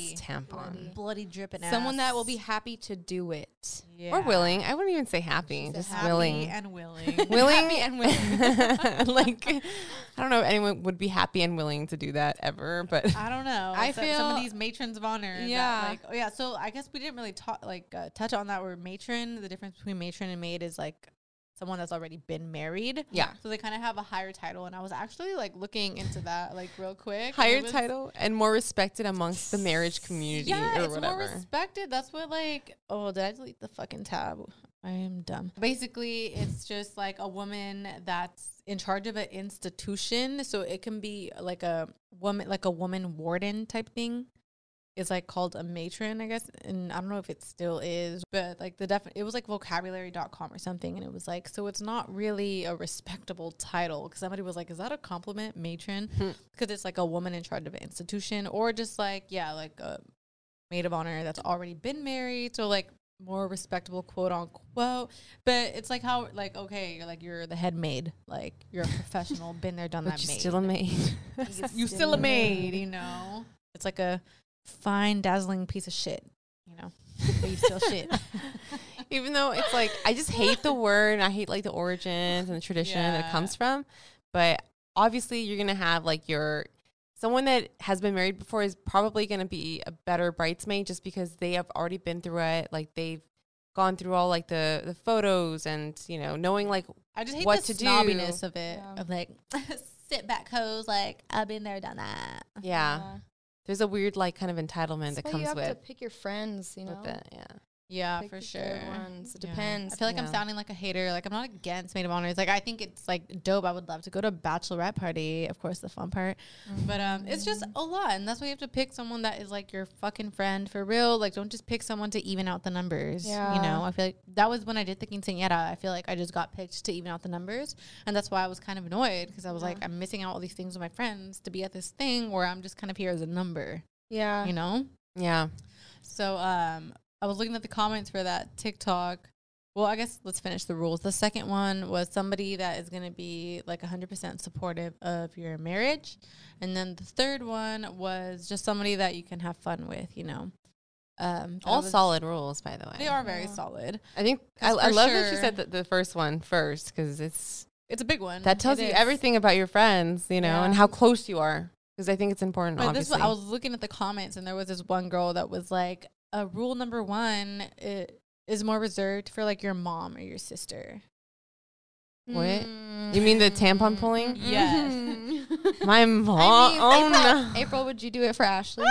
tampon. Bloody dripping ass. Someone that will be happy to do it. Yeah. Or willing. I wouldn't even say happy. Just happy willing. and willing. Willing. Happy and willing. Like, I don't know if anyone would be happy and willing to do that ever, but I don't know. I feel some of these matrons of honor. Yeah. So I guess we didn't really touch on that where matron, the difference between matron and maid is like someone that's already been married. Yeah. So they kind of have a higher title. And I was actually like looking into that like real quick. Higher title and more respected amongst the marriage community or it's whatever. more respected. That's what like, oh, did I delete the fucking tab? I am dumb. Basically, it's just like a woman that's in charge of an institution. So it can be like a woman warden type thing. It's like called a matron, I guess, and I don't know if it still is, but like it was like vocabulary.com or something, and it was like, so it's not really a respectable title, because somebody was like, is that a compliment, matron? Because it's like a woman in charge of an institution, or just like, yeah, like a maid of honor that's already been married, so like more respectable, quote unquote. But it's like how, like, okay, you're the head maid, like you're a professional, been there, done but that. You're maid. still a maid. You still a maid, you know. It's like a fine, dazzling piece of shit, you know, but you still shit. Even though it's like, I just hate the word, and I hate like the origins and the tradition that it comes from. But obviously you're going to have like someone that has been married before is probably going to be a better bridesmaid just because they have already been through it. Like they've gone through all like the photos and, you know, knowing like I just hate what the to snobbiness do. of it, of like sit back hoes, like I've been there, done that. Yeah. There's a weird like kind of entitlement that comes you have with to pick your friends, you know. With it, yeah. Yeah, Pick for the sure. good ones. It depends. I feel like I'm sounding like a hater. Like, I'm not against maid of honor. It's like, I think it's like dope. I would love to go to a bachelorette party, of course, the fun part. But it's just a lot, and that's why you have to pick someone that is like your fucking friend for real. Like, don't just pick someone to even out the numbers. Yeah. You know, I feel like that was when I did the quinceañera. I feel like I just got picked to even out the numbers, and that's why I was kind of annoyed, because I was like, I'm missing out all these things with my friends to be at this thing where I'm just kind of here as a number. Yeah. You know? Yeah. So I was looking at the comments for that TikTok. Well, I guess let's finish the rules. The second one was somebody that is going to be like 100% supportive of your marriage. And then the third one was just somebody that you can have fun with, you know. All solid rules, by the way. They are very solid. I think I love that she said the first one first, because it's a big one. That tells you everything about your friends, you know, and how close you are. Because I think it's important, but obviously. I was looking at the comments, and there was this one girl that was like, rule number 1 is more reserved for like your mom or your sister. What? You mean the tampon pulling? Yes. My mom. April, would you do it for Ashley?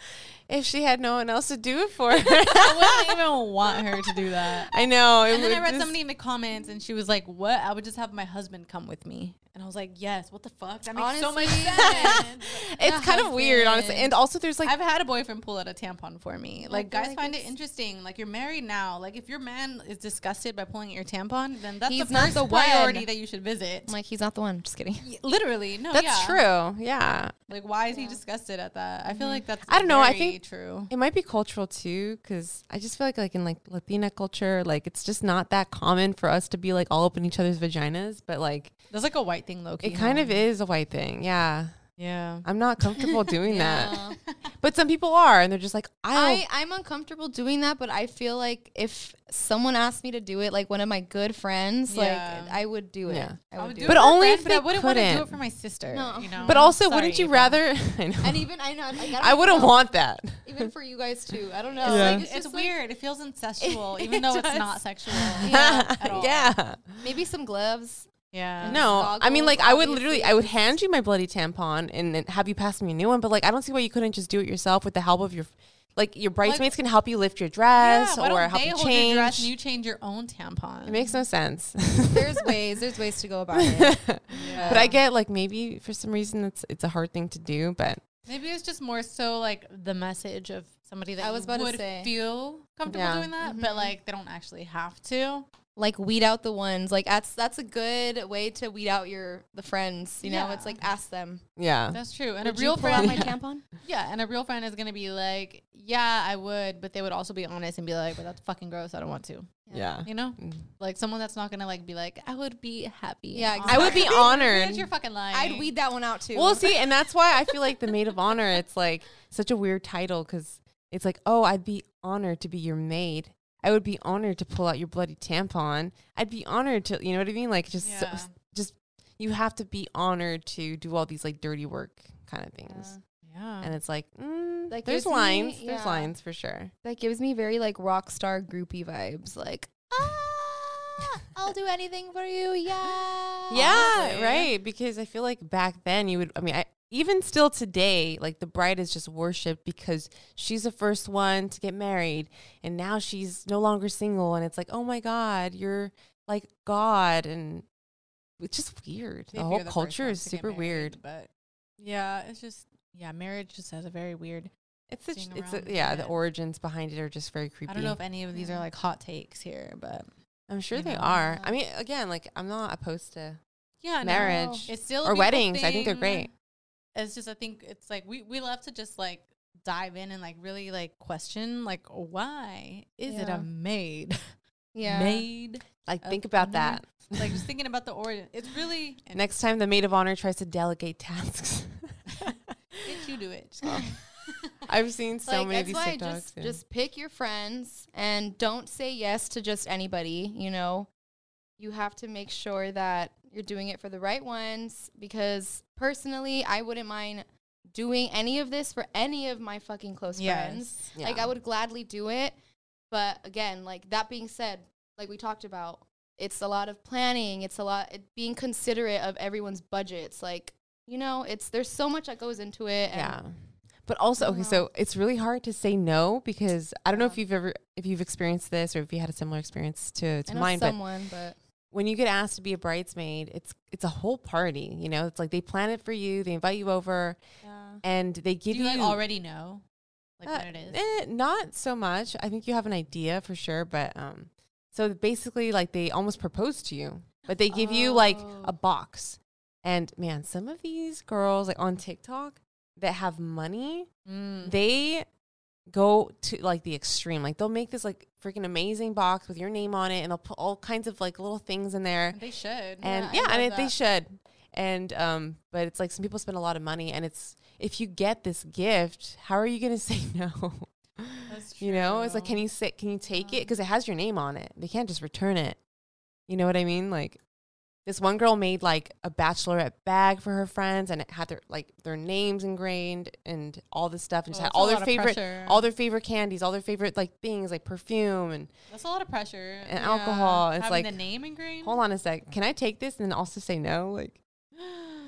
If she had no one else to do it for her. I wouldn't even want her to do that. I know. And then I read somebody in the comments and she was like, what? I would just have my husband come with me. And I was like, yes, what the fuck? That makes so much sense. It's kind of weird, honestly. And also there's like... I've had a boyfriend pull out a tampon for me. Like, guys find it interesting. Like, you're married now. Like, if your man is disgusted by pulling at your tampon, then that's the first priority that you should visit. I'm like, he's not the one. Just kidding. Literally. No, that's true. Yeah. Like, why is he disgusted at that? I feel like that's I don't know. I think true. It might be cultural too, because I just feel like in like Latina culture, like it's just not that common for us to be like all up in each other's vaginas. But like that's like a white thing, low key. It kind of is a white thing. Yeah. Yeah. I'm not comfortable doing that. But some people are, and they're just like, I'm uncomfortable doing that, but I feel like if someone asked me to do it, like one of my good friends, like I would do it. Yeah. I would do but it. only if they I wouldn't want to couldn't. do it for my sister. No. You know? But also, Sorry, wouldn't you April. rather? I know. And even I wouldn't want that. Even for you guys too. I don't know. Yeah. Like, It's weird. It feels incestual, even though it's not sexual. Yeah. At all. Yeah. Maybe some gloves. Yeah. No, I mean, like, I would hand you my bloody tampon and have you pass me a new one. But like, I don't see why you couldn't just do it yourself with the help of your, like, your bridesmaids can help you lift your dress why or don't help they you hold your dress change. and you change your own tampon. It makes no sense. There's ways to go about it. But I get like maybe for some reason it's a hard thing to do, but Maybe it's just more so like the message of somebody that I was about to would say. feel comfortable doing that, but like they don't actually have to. Like weed out the ones. Like that's a good way to weed out the friends. You know, it's like ask them. Yeah, that's true. And Would a real you pull out friend, my tampon? Yeah, and a real friend is gonna be like, yeah, I would, but they would also be honest and be like, but that's fucking gross. I don't want to. Yeah, you know, like someone that's not gonna like be like, I would be happy. Yeah, exactly. I would be honored. Bitch, you're fucking lying. I'd weed that one out too. Well, see, and that's why I feel like the maid of honor. It's like such a weird title because it's like, oh, I'd be honored to be your maid. I would be honored to pull out your bloody tampon. I'd be honored to, you know what I mean? Like just you have to be honored to do all these like dirty work kind of things. Yeah. And it's like, That there's gives me- lines. There's yeah. lines for sure. That gives me very like rock star groupie vibes. Like, I'll do anything for you. Yeah. Yeah, Honestly. right. Because I feel like back then even still today, like the bride is just worshipped because she's the first one to get married and now she's no longer single. And it's like, oh my God, you're like God. And it's just weird. If The you're whole the first culture one is to get super married, weird. But yeah, it's just, marriage just has a very weird. The origins behind it are just very creepy. I don't know if any of these are like hot takes here, but I'm sure you they know. are. I mean, again, like I'm not opposed to no, marriage it's still a or beautiful weddings. I think they're thing. great. It's just, I think it's like we love to just like dive in and like really like question like, why is it Yeah. a maid? Yeah. Maid. Like of think about honor? that. Like just thinking about the origin. It's really Next time the maid of honor tries to delegate tasks. Bitch, you do it. Just kidding. I've seen so many of these that's why TikToks. just pick your friends and don't say yes to just anybody. You know, you have to make sure that you're doing it for the right ones, because personally, I wouldn't mind doing any of this for any of my fucking close friends. Yeah. Like I would gladly do it. But again, like that being said, like we talked about, it's a lot of planning. It's a lot being considerate of everyone's budgets. Like, you know, there's so much that goes into it. And Yeah. But also, okay, so it's really hard to say no because I don't know if you've experienced this or if you had a similar experience to I know mine. someone, but when you get asked to be a bridesmaid, it's a whole party. You know, it's like they plan it for you, they invite you over, and they give Do you you like already know like when it is? Not so much. I think you have an idea for sure, but so basically, like they almost propose to you, but they give you like a box. And man, some of these girls like on TikTok that have money, they go to like the extreme. Like they'll make this like freaking amazing box with your name on it, and they'll put all kinds of like little things in there. They should. And they should. And but it's like some people spend a lot of money, and it's if you get this gift, how are you gonna say no? That's true. You know, it's like can you take it because it has your name on it? They can't just return it. You know what I mean? Like this one girl made like a bachelorette bag for her friends, and it had their names ingrained and all this stuff, and just had all their favorite candies, all their favorite like things like perfume and that's a lot of pressure and alcohol. It's having like the name ingrained. Hold on a sec. Can I take this and then also say no? Like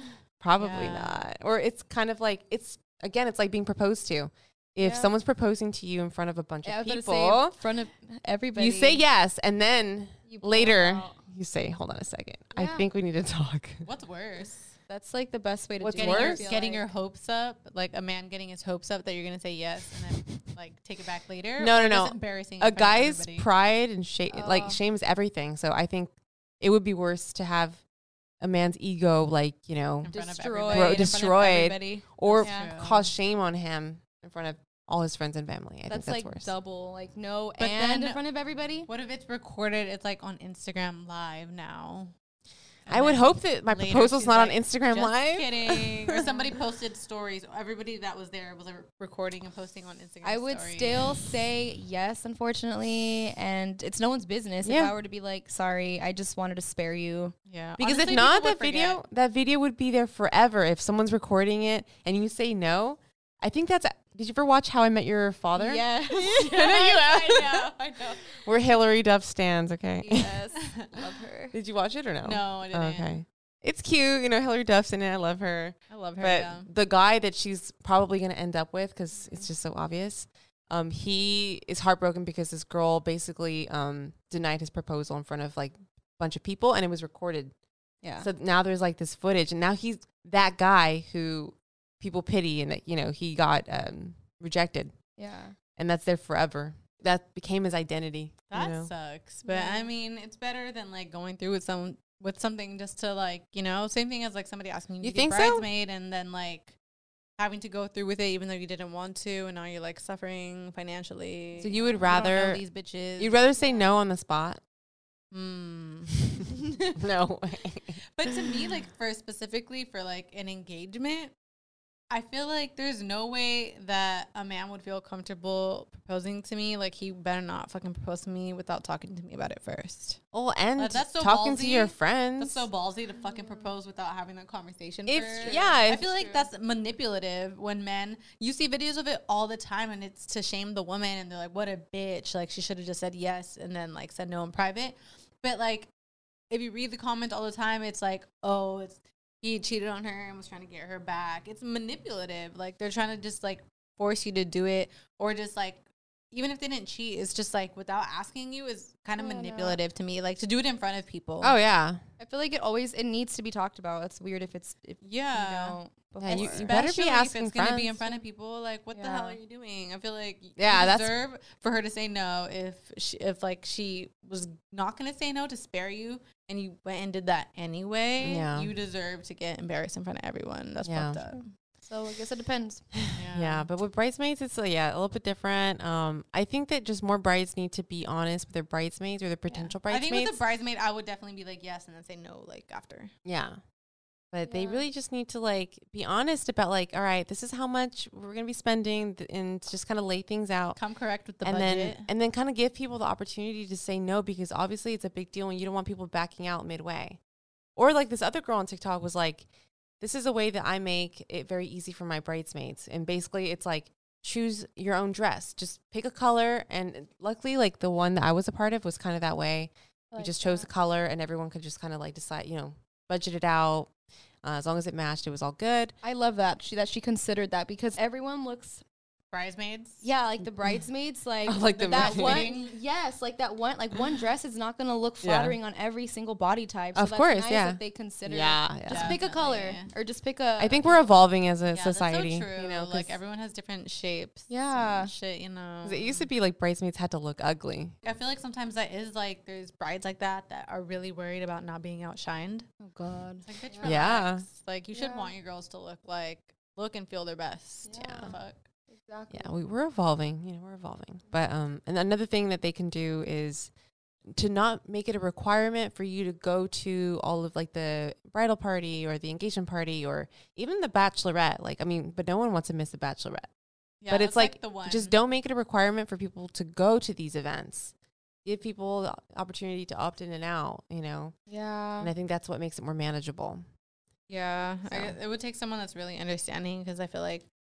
Probably not. Or it's kind of like, it's like being proposed to. If someone's proposing to you in front of a bunch of people, in front of everybody, you say yes, and then later you say, hold on a second. I think we need to talk. What's worse? That's like the best way to What's do worse? it. Getting your hopes up, like a man getting his hopes up that you're gonna say yes and then like take it back later. No. It's embarrassing. A guy's pride and shames everything. So I think it would be worse to have a man's ego, like, you know, destroyed, or cause shame on him in front of all his friends and family. I think that's like worse. double, like no, but and then in front of everybody. What if it's recorded? It's like on Instagram Live now. I would hope that my proposal's not on Instagram Just Live. Kidding. Or somebody posted stories. Everybody that was there was recording and posting on Instagram. I would still say yes, unfortunately, and it's no one's business. If I were to be like, sorry, I just wanted to spare you. Yeah. Because honestly, if not, that video would be there forever. If someone's recording it and you say no, I think that's. Did you ever watch How I Met Your Father? Yes. I know. We're Hillary Duff stans, okay? Yes. Love her. Did you watch it or no? No, I didn't. Okay. It's cute. You know, Hillary Duff's in it. I love her. But the guy that she's probably going to end up with, because it's just so obvious, he is heartbroken because this girl basically denied his proposal in front of like a bunch of people, and it was recorded. Yeah. So now there's like this footage, and now he's that guy who people pity, and you know, he got rejected. Yeah. And that's there forever. That became his identity. That sucks. But I mean, it's better than like going through with something just to like, you know, same thing as like somebody asking you to be bridesmaid and then like having to go through with it even though you didn't want to, and now you're like suffering financially. So you would rather these bitches. You'd rather say no on the spot? No way. But to me, like specifically for like an engagement, I feel like there's no way that a man would feel comfortable proposing to me. Like, he better not fucking propose to me without talking to me about it first. Oh, and that's so talking ballsy. To your friends. That's so ballsy to fucking propose without having a conversation first. Yeah. I feel like that's manipulative when men, you see videos of it all the time, and it's to shame the woman, and they're like, what a bitch. Like, she should have just said yes and then, like, said no in private. But, like, if you read the comments all the time, it's like, oh, he cheated on her and was trying to get her back. It's manipulative. Like, they're trying to just, like, force you to do it, or just, like, even if they didn't cheat, it's just, like, without asking you is kind of manipulative to me. Like, to do it in front of people. Oh, yeah. I feel like it needs to be talked about. It's weird if you don't. Yeah, you better be asking if it's going to be in front of people. Like, what the hell are you doing? I feel like you deserve for her to say no if she was not going to say no to spare you, and you went and did that anyway. Yeah. You deserve to get embarrassed in front of everyone. That's fucked up. So I guess it depends. Yeah, but with bridesmaids, it's a little bit different. I think that just more brides need to be honest with their bridesmaids or their potential bridesmaids. I think with a bridesmaid, I would definitely be like yes and then say no like after. Yeah. But they really just need to like be honest about like, all right, this is how much we're going to be spending, and just kind of lay things out. Come correct with the and budget. And then kind of give people the opportunity to say no, because obviously it's a big deal and you don't want people backing out midway. Or like this other girl on TikTok was like, this is a way that I make it very easy for my bridesmaids. And basically it's like, choose your own dress. Just pick a color. And luckily, like the one that I was a part of was kind of that way. We just chose a color, and everyone could just kind of like decide, budget it out. As long as it matched, it was all good. I love that she considered that, because everyone looks bridesmaids. Yeah, like the bridesmaids, like, like the that one. Yes, like that one. Like one dress is not going to look flattering on every single body type. So of that's course, nice yeah. that they consider. Yeah, just pick a color or just pick a. I think we're evolving as a society. That's so true. Like everyone has different shapes. Yeah, shit. It used to be like bridesmaids had to look ugly. I feel like sometimes that is like there's brides like that are really worried about not being outshined. Oh God. It's like, bitch, relax. Yeah. Like you should want your girls to look and feel their best. Yeah. Fuck. Exactly. Yeah, we're evolving. We're evolving. But and another thing that they can do is to not make it a requirement for you to go to all of like the bridal party or the engagement party or even the bachelorette. But no one wants to miss the bachelorette. Yeah, but it's like the one. Just don't make it a requirement for people to go to these events. Give people the opportunity to opt in and out, Yeah. And I think that's what makes it more manageable. Yeah. So. It would take someone that's really understanding, because I feel like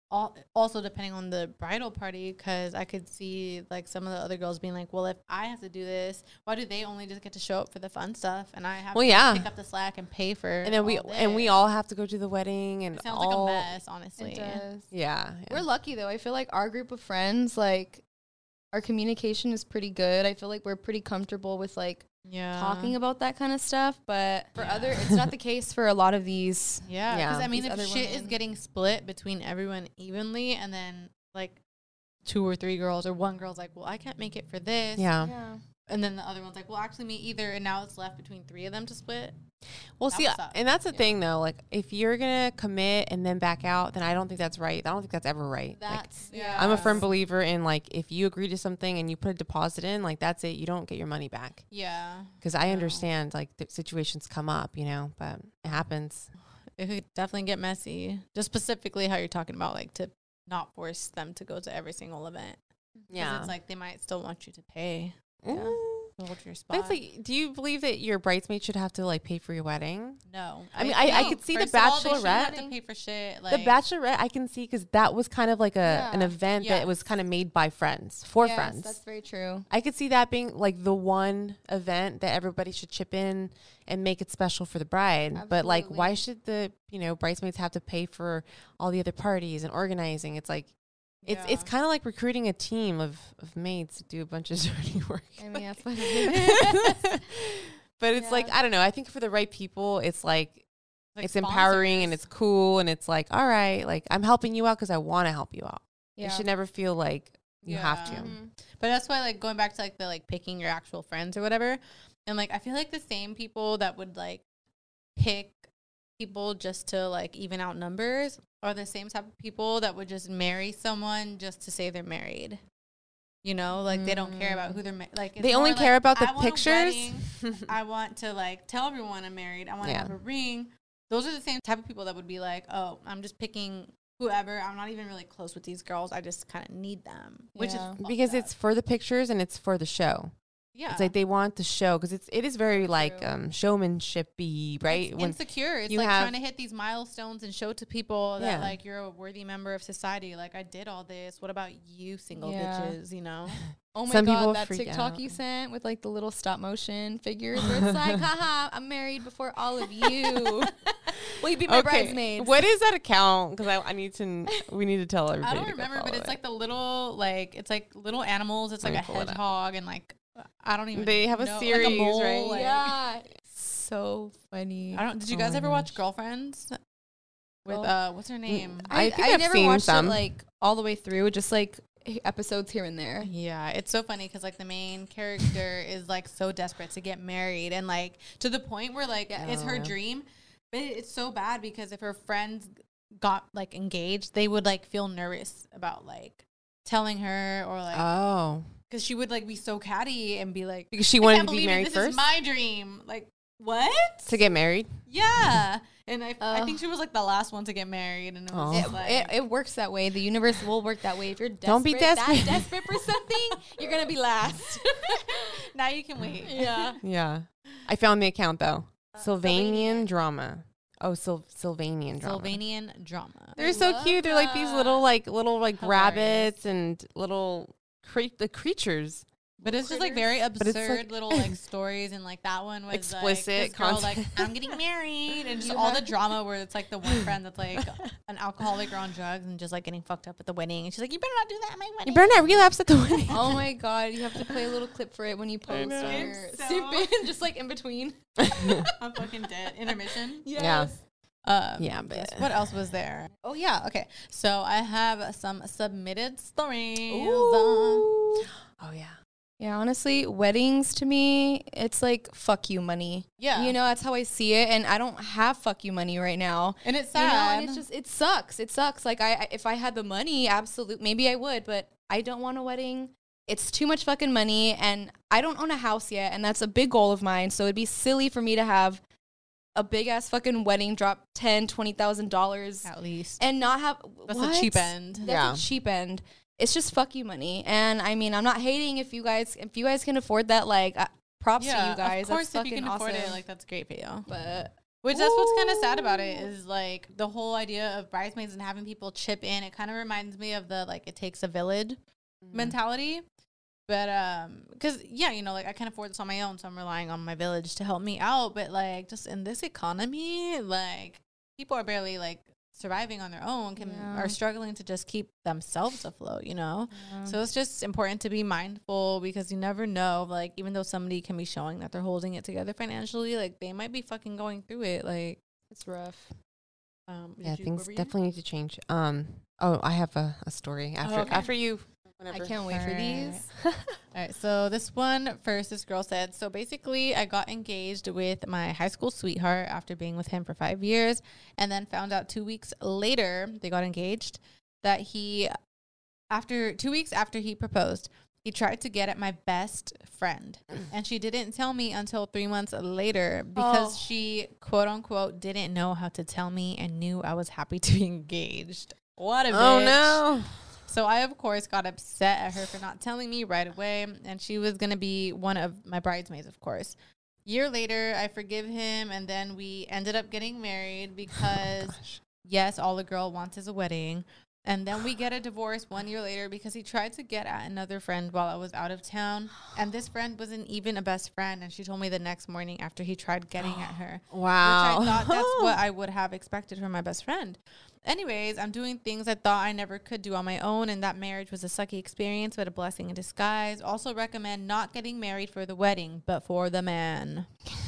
also depending on the bridal party, because I could see like some of the other girls being like, well, if I have to do this, why do they only just get to show up for the fun stuff and I have to pick up the slack and pay for and then we all have to go to the wedding, and it sounds like a mess, honestly. It does. Yeah. We're lucky though. I feel like our group of friends, like our communication is pretty good. I feel like we're pretty comfortable with like talking about that kind of stuff, but for other, it's not the case for a lot of these. Yeah, because I mean, if shit is getting split between everyone evenly, and then like 2 or 3 girls or one girl's like, well, I can't make it for this. Yeah. And then the other one's like, well, actually me either. And now it's left between 3 of them to split. Well, see, and that's the thing though. Like, if you're gonna commit and then back out, then I don't think that's right. I don't think that's ever right. That's I'm a firm believer in like, if you agree to something and you put a deposit in, like that's it. You don't get your money back. Yeah. Because I understand like the situations come up, you know, but it happens. It could definitely get messy. Just specifically how you're talking about, like to not force them to go to every single event. Yeah. It's like they might still want you to pay. Yeah. Hold your spot. But it's like, do you believe that your bridesmaids should have to like pay for your wedding? No. I mean, I could see the Bachelorette. They have to pay for shit. Like, the Bachelorette, I can see, because that was kind of like an event that was kind of made by friends, for friends. That's very true. I could see that being like the one event that everybody should chip in and make it special for the bride. Absolutely. But like, why should the bridesmaids have to pay for all the other parties and organizing? It's like, it's kind of like recruiting a team of maids to do a bunch of dirty work. I mean, that's what it is. But it's like, I don't know. I think for the right people, it's like it's empowering and it's cool. And it's like, all right, like I'm helping you out because I want to help you out. You should never feel like you have to. Mm-hmm. But that's why, like, going back to like the like picking your actual friends or whatever. And like, I feel like the same people that would like pick people just to like even out numbers are the same type of people that would just marry someone just to say they're married. You know, like they don't care about who they're like. They only care about the pictures. I want to like tell everyone I'm married. I want to have a ring. Those are the same type of people that would be like, oh, I'm just picking whoever. I'm not even really close with these girls. I just kind of need them, which is because it's for the pictures and it's for the show. Yeah, it's like they want the show because it is very like showmanship-y, right? It's insecure. It's like trying to hit these milestones and show to people that like you're a worthy member of society. Like, I did all this. What about you, single bitches? You know. Oh my God, that TikTok you sent with like the little stop motion figures where it's like, haha, I'm married before all of you. Will you be my bridesmaids? What is that account? Because we need to tell everybody. I don't remember, but it's like the little, like, it's like little animals. It's like a hedgehog and like, I don't even They have a series, like a mole, right? Like, yeah. So funny. Did you guys ever watch Girlfriends? With, what's her name? I never watched it like all the way through, just like episodes here and there. Yeah, it's so funny because like the main character is like so desperate to get married and like to the point where like it's her dream, but it's so bad because if her friends got like engaged, they would like feel nervous about like telling her or like because she would like be so catty and be like, because she wanted to be married this first. Is my dream. Like, what? To get married? Yeah. And I think she was like the last one to get married, and it was it works that way. The universe will work that way. If you're desperate, don't be desperate. that desperate for something, you're gonna be last. Now you can wait. Yeah. I found the account though. Sylvanian drama. Oh, Sylvanian drama. Sylvanian drama. They're so cute. They're like these little rabbits and little the creatures. But it's just like very absurd little like stories, and like that one was explicit like, this girl, like, I'm getting married, and just all the drama where it's like the one friend that's like an alcoholic or on drugs and just like getting fucked up at the wedding, and she's like, you better not do that at my wedding. You better not relapse at the wedding. Oh my God, you have to play a little clip for it when you post or just like in between. I'm fucking dead. Intermission. Yes. But what else was there? Oh yeah, okay. So I have some submitted stories. Oh yeah. Yeah, honestly, weddings to me, it's like fuck you money. Yeah. You know, that's how I see it. And I don't have fuck you money right now. And it's sad. And it's just, it sucks. It sucks. Like, if I had the money, absolutely, maybe I would, but I don't want a wedding. It's too much fucking money. And I don't own a house yet. And that's a big goal of mine. So it'd be silly for me to have a big ass fucking wedding, drop $10,000, $20,000 at least, and not have. That's a cheap end. That's a cheap end. It's just fuck you money. And I mean, I'm not hating if you guys can afford that, like props to you guys. Of course, that's if you can awesome. afford it, like that's great for you. But Which that's what's kind of sad about it is like the whole idea of bridesmaids and having people chip in. It kind of reminds me of the like it takes a village mentality. But because yeah, you know, like I can't afford this on my own, so I'm relying on my village to help me out. But like just in this economy, like people are barely like surviving on their own, are struggling to just keep themselves afloat, you know? Yeah. So it's just important to be mindful because you never know, like, even though somebody can be showing that they're holding it together financially, like, they might be fucking going through it. Like, it's rough. Yeah, things definitely need to change. I have a story after you. Whenever. I can't wait for these. All right, so this one first, this girl said, so basically I got engaged with my high school sweetheart after being with him for 5 years and then found out 2 weeks later, they got engaged, that 2 weeks after he proposed, he tried to get at my best friend. And she didn't tell me until 3 months later because she, quote unquote, didn't know how to tell me and knew I was happy to be engaged. What a bitch. Oh, no. So I, of course, got upset at her for not telling me right away, and she was going to be one of my bridesmaids, of course. Year later, I forgive him, and then we ended up getting married because, yes, all the girl wants is a wedding. And then we get a divorce 1 year later because he tried to get at another friend while I was out of town. And this friend wasn't even a best friend, and she told me the next morning after he tried getting at her. Wow. Which I thought that's what I would have expected from my best friend. Anyways, I'm doing things I thought I never could do on my own, and that marriage was a sucky experience, but a blessing in disguise. Also recommend not getting married for the wedding, but for the man.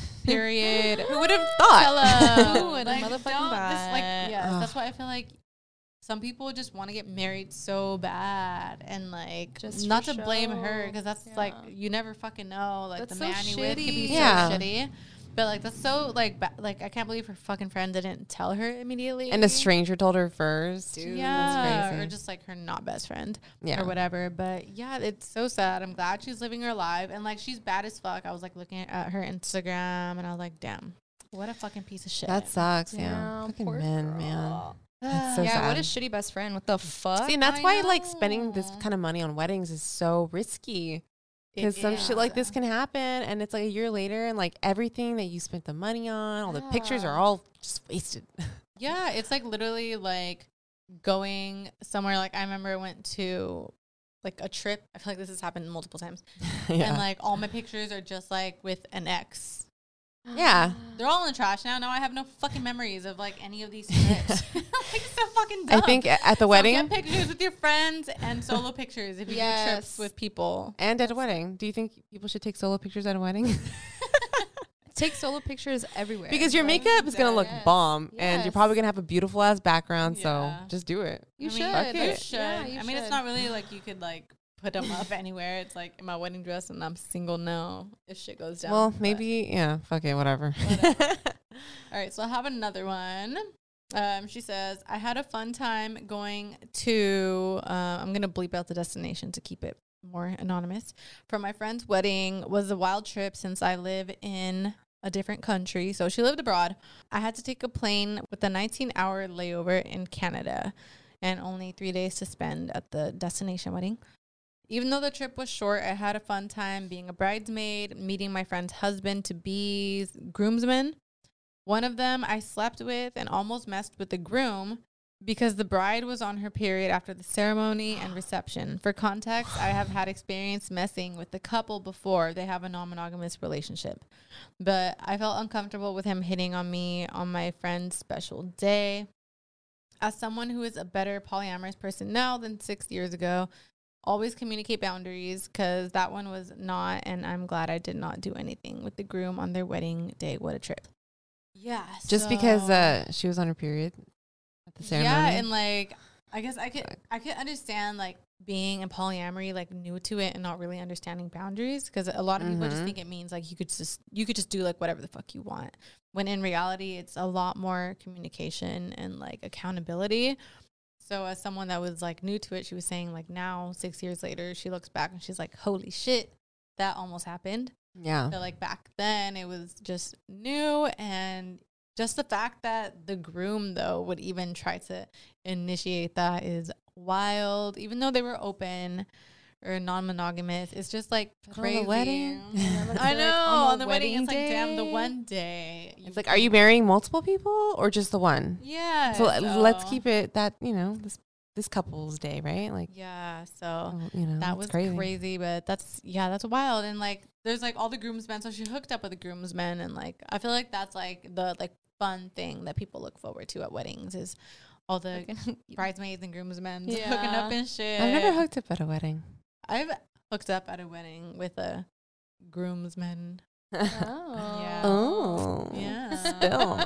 Period. Who would have thought? Who would have motherfucking thought? That's why I feel like some people just want to get married so bad, and like just not to blame her because that's like you never fucking know. Like that's the man you with could be so shitty. But, like, that's so, like, like, I can't believe her fucking friend didn't tell her immediately. And a stranger told her first. Dude, that's crazy. Or just, like, her not best friend. Yeah. Or whatever. But, yeah, it's so sad. I'm glad she's living her life. And, like, she's bad as fuck. I was, like, looking at her Instagram, and I was like, damn, what a fucking piece of shit. That sucks, yeah. Fucking men, man. That's so sad. What a shitty best friend. What the fuck? See, and that's why, like, spending this kind of money on weddings is so risky. Because some shit like this can happen, and it's like a year later, and like everything that you spent the money on, all the pictures are all just wasted. Yeah, it's like literally like going somewhere. Like I remember I went to like a trip. I feel like this has happened multiple times. And like all my pictures are just like with an ex. Yeah. They're all in the trash now. Now I have no fucking memories of like any of these trips. Like so fucking dumb. I think at the wedding. Get pictures with your friends and solo pictures if you do trips with people. And at a wedding. Do you think people should take solo pictures at a wedding? Take solo pictures everywhere. Because your makeup is going to look bomb. And you're probably going to have a beautiful ass background. So just do it. You should. Yeah, I mean, it's not really like you could like put them up anywhere. It's like in my wedding dress and I'm single now if shit goes down. Well, maybe, fuck it, whatever. All right, so I have another one. She says, I had a fun time going to, I'm going to bleep out the destination to keep it more anonymous. For my friend's wedding was a wild trip since I live in a different country. So she lived abroad. I had to take a plane with a 19-hour layover in Canada and only 3 days to spend at the destination wedding. Even though the trip was short, I had a fun time being a bridesmaid, meeting my friend's husband-to-be groomsmen. One of them I slept with and almost messed with the groom because the bride was on her period after the ceremony and reception. For context, I have had experience messing with the couple before. They have a non-monogamous relationship. But I felt uncomfortable with him hitting on me on my friend's special day. As someone who is a better polyamorous person now than 6 years ago, always communicate boundaries because that one was not, and I'm glad I did not do anything with the groom on their wedding day. What a trip. Yeah. Just because she was on her period at the ceremony. Yeah, and like I guess I could understand like being in polyamory, like new to it and not really understanding boundaries because a lot of people just think it means like you could just do like whatever the fuck you want. When in reality it's a lot more communication and like accountability. So as someone that was like new to it, she was saying like now 6 years later, she looks back and she's like, holy shit, that almost happened. Yeah. But like back then it was just new. And just the fact that the groom though would even try to initiate that is wild, even though they were open or non-monogamous. It's just like But on crazy. the wedding? I know. On the wedding, it's like, day? damn, the one day. It's like, are you marrying multiple people or just the one? Yeah. So let's keep it that, you know, this couple's day, right? Like, yeah. So you know, that it's was crazy, but that's wild. And like, there's like all the groomsmen. So she hooked up with the groomsmen, and like, I feel like that's like the like fun thing that people look forward to at weddings is all the bridesmaids and groomsmen hooking up and shit. I've never hooked up at a wedding. I've hooked up at a wedding with a groomsman. Oh. Yeah. Oh. Yeah. Still.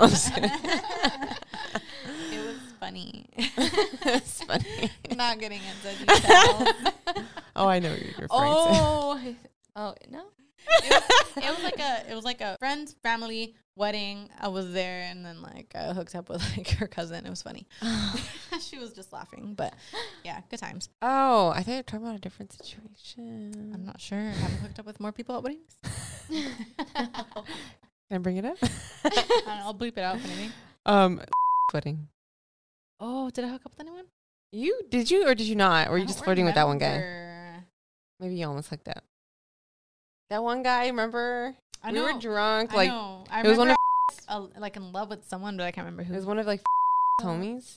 It was funny. It's funny. Not getting into details. Oh, I know what you're referring to. Oh no. It was like a friend's family wedding. I was there, and then like I hooked up with like her cousin. It was funny. She was just laughing, but yeah, good times. Oh, I thought you were talking about a different situation. I'm not sure. I haven't hooked up with more people at weddings. Can I bring it up? I'll bleep it out if anything. Wedding. Oh, did I hook up with anyone? Did you or did you not? Or were you just flirting with that one guy? Remember. Maybe you almost hooked up. That one guy, remember? I We know. were drunk. I Like know. I it was one of like in love with someone, but I can't remember who. it was one of like homies.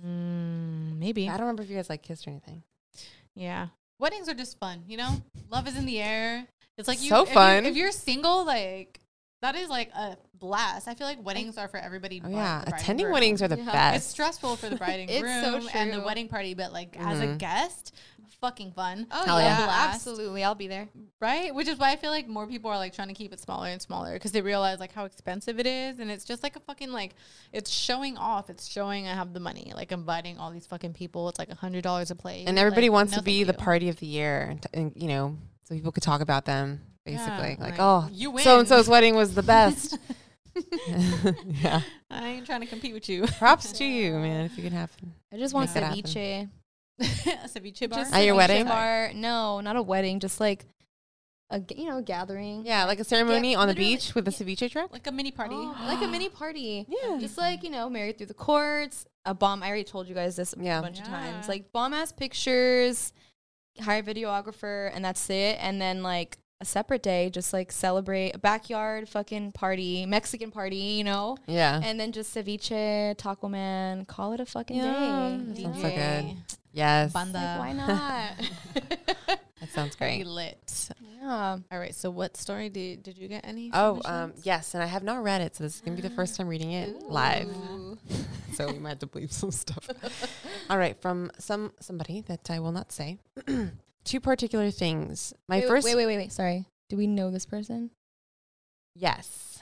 Maybe. I don't remember if you guys like kissed or anything. Yeah. Weddings are just fun, you know? Love is in the air. It's like So fun. If you're single, like that is like a blast. I feel like weddings are for everybody. Oh but yeah, the bride and attending groom. weddings are the best. It's stressful for the bride and It's groom so and the true. wedding party, but like as a guest, fucking fun. Oh Hell yeah, yeah. Blast. absolutely. I'll be there. Right? Which is why I feel like more people are like trying to keep it smaller and smaller because they realize like how expensive it is. And it's just like a fucking like, it's showing off. It's showing I have the money. Like inviting all these fucking people. It's like $100 a plate. And everybody like, wants no, to be thank the you. party of the year, and you know, so people could talk about them. Basically, Yeah, like, like, oh, you win. so and so's wedding was the best. Yeah, I ain't trying to compete with you. props to you, man. If you can have, I just want Make that ceviche. A ceviche bar? Just At your ceviche wedding? bar. No, not a wedding. Just like a gathering. yeah, like a ceremony on the literally- beach with a ceviche truck. Like a mini party. Like a mini party. Yeah. Just like, married through the courts. A bomb. I already told you guys this a Yeah. bunch of Yeah. times. Like bomb ass pictures, hire a videographer, and that's it. And then like a separate day, just like celebrate a backyard fucking party, Mexican party, Yeah, And then just ceviche, Taco Man, call it a fucking Yeah, day. that sounds so good. Yes, Banda. Like, why not? that sounds Be great. lit. Yeah. All right. So what story did you get any? Oh, submissions? yes, and I have not read it, so this is gonna be the first time reading it live. So we might have to bleep some stuff. All right, from somebody that I will not say. Two particular things. My Wait, first, Wait. Sorry. Do we know this person? yes.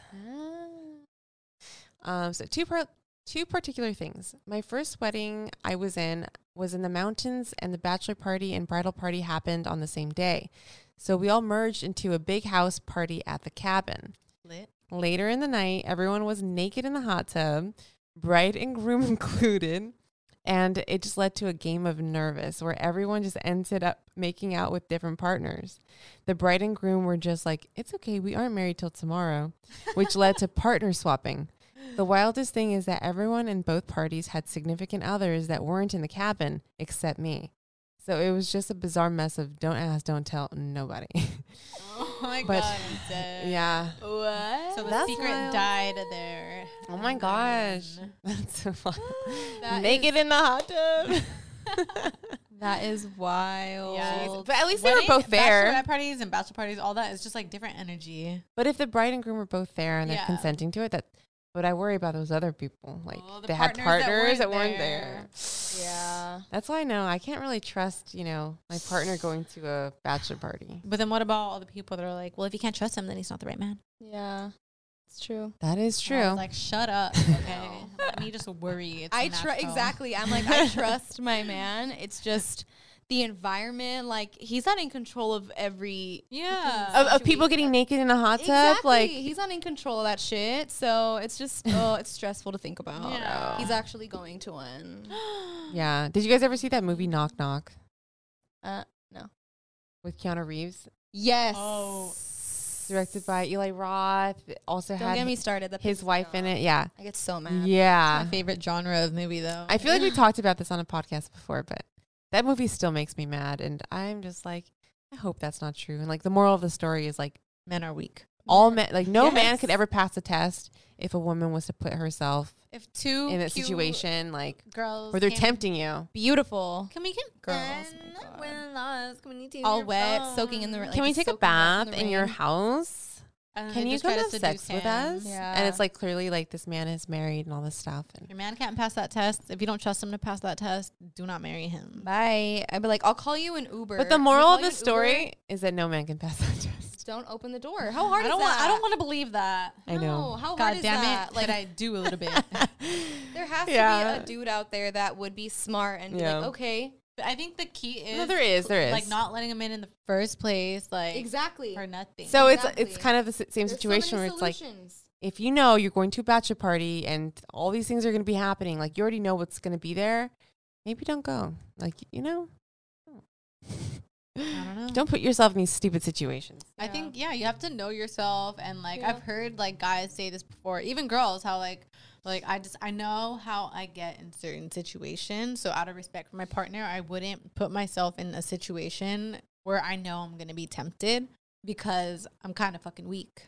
So two particular things. My first wedding I was in the mountains, and the bachelor party and bridal party happened on the same day. So we all merged into a big house party at the cabin. Lit. Later in the night, everyone was naked in the hot tub, bride and groom included, and it just led to a game of nervous where everyone just ended up making out with different partners. The bride and groom were just like, it's okay, we aren't married till tomorrow, which led to partner swapping. The wildest thing is that everyone in both parties had significant others that weren't in the cabin except me. So it was just a bizarre mess of don't ask, don't tell, nobody. Oh my But- god, I'm dead. Yeah. What? So the That's secret wild. died there. Oh my gosh. That's so fun. That Naked in the hot tub. That is wild. Yeah. But at least they were both there. Bachelorette parties and bachelor parties, all that is just like different energy. But if the bride and groom were both there and they're Yeah. consenting to it, but I worry about those other people. Like Oh, the they had partners that partners that weren't weren't there. Yeah. That's why I know I can't really trust, my partner going to a bachelor party. But then what about all the people that are like, well, if you can't trust him, then he's not the right man? Yeah. It's true. That is And I was true. like, shut up, okay? Let me just worry. It's I natural. exactly. I'm like, I trust my man. It's just the environment. Like, he's not in control of every Yeah. Of people getting naked in a hot tub, Exactly. like He's not in control of that shit. So it's just it's stressful to think about. Yeah. He's actually going to win. yeah. Did you guys ever see that movie Knock Knock No. with Keanu Reeves? Yes. Oh. Directed by Eli Roth. It also Don't had get me started. That his pisses me wife in off. it. Yeah. I get so mad. Yeah. My favorite genre of movie, though. I feel like we talked about this on a podcast before, but that movie still makes me mad. And I'm just like, I hope that's not true. And like the moral of the story is like men are weak. All men, like no Yes. man could ever pass the test if a woman was to put herself If two in a cute situation like girls where they're came- tempting you. Beautiful. Can we get Girls, all all wet, soaking in the Can we take a bath in your house? And Can they you just come try to have sex seduce with us? him. And it's like clearly like this man is married and all this stuff. And Your man can't pass that test. If you don't trust him to pass that test, do not marry him. Bye. I'd be like, I'll call you an Uber. but the Can we moral call of you the an story Uber? is that no man can pass that test. Don't open the door. How hard I don't is that? want. I don't want to believe that. I know. No, how God hard is damn that? it! Like I do a little bit. There has Yeah. to be a dude out there that would be smart and be Yeah. like, okay, But I think the key is No, there is. like not letting him in the first place, like exactly. for nothing. So Exactly. it's kind of the same There's so situation many where it's like, solutions. if you know you're going to a bachelor party and all these things are going to be happening, like you already know what's going to be there, maybe don't go. Like, you know, I don't know. don't put yourself in these stupid situations. I think you have to know yourself, and like Yeah. I've heard like guys say this before, even girls, how like I know how I get in certain situations. So out of respect for my partner, I wouldn't put myself in a situation where I know I'm gonna be tempted because I'm kind of fucking weak.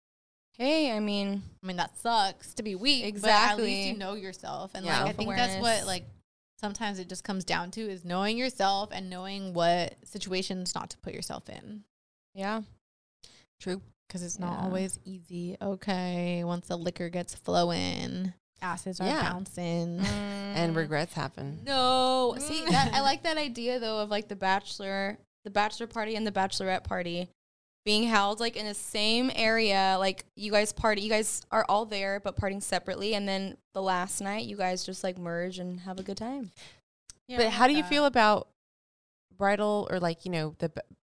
Hey, I mean, that sucks to be weak. But at Exactly. least you know yourself, and Yeah. like I think that's what Self-awareness. like sometimes it just comes down to is knowing yourself and knowing what situations not to put yourself in. yeah. True. Because it's not Yeah. always easy. Okay, once the liquor gets flowing, asses are Yeah. bouncing. And regrets happen. No. See, that I like that idea though of like the bachelor party and the bachelorette party being held like in the same area. Like you guys are all there but partying separately, and then the last night you guys just like merge and have a good time. But how do you feel about bridal or like, you know,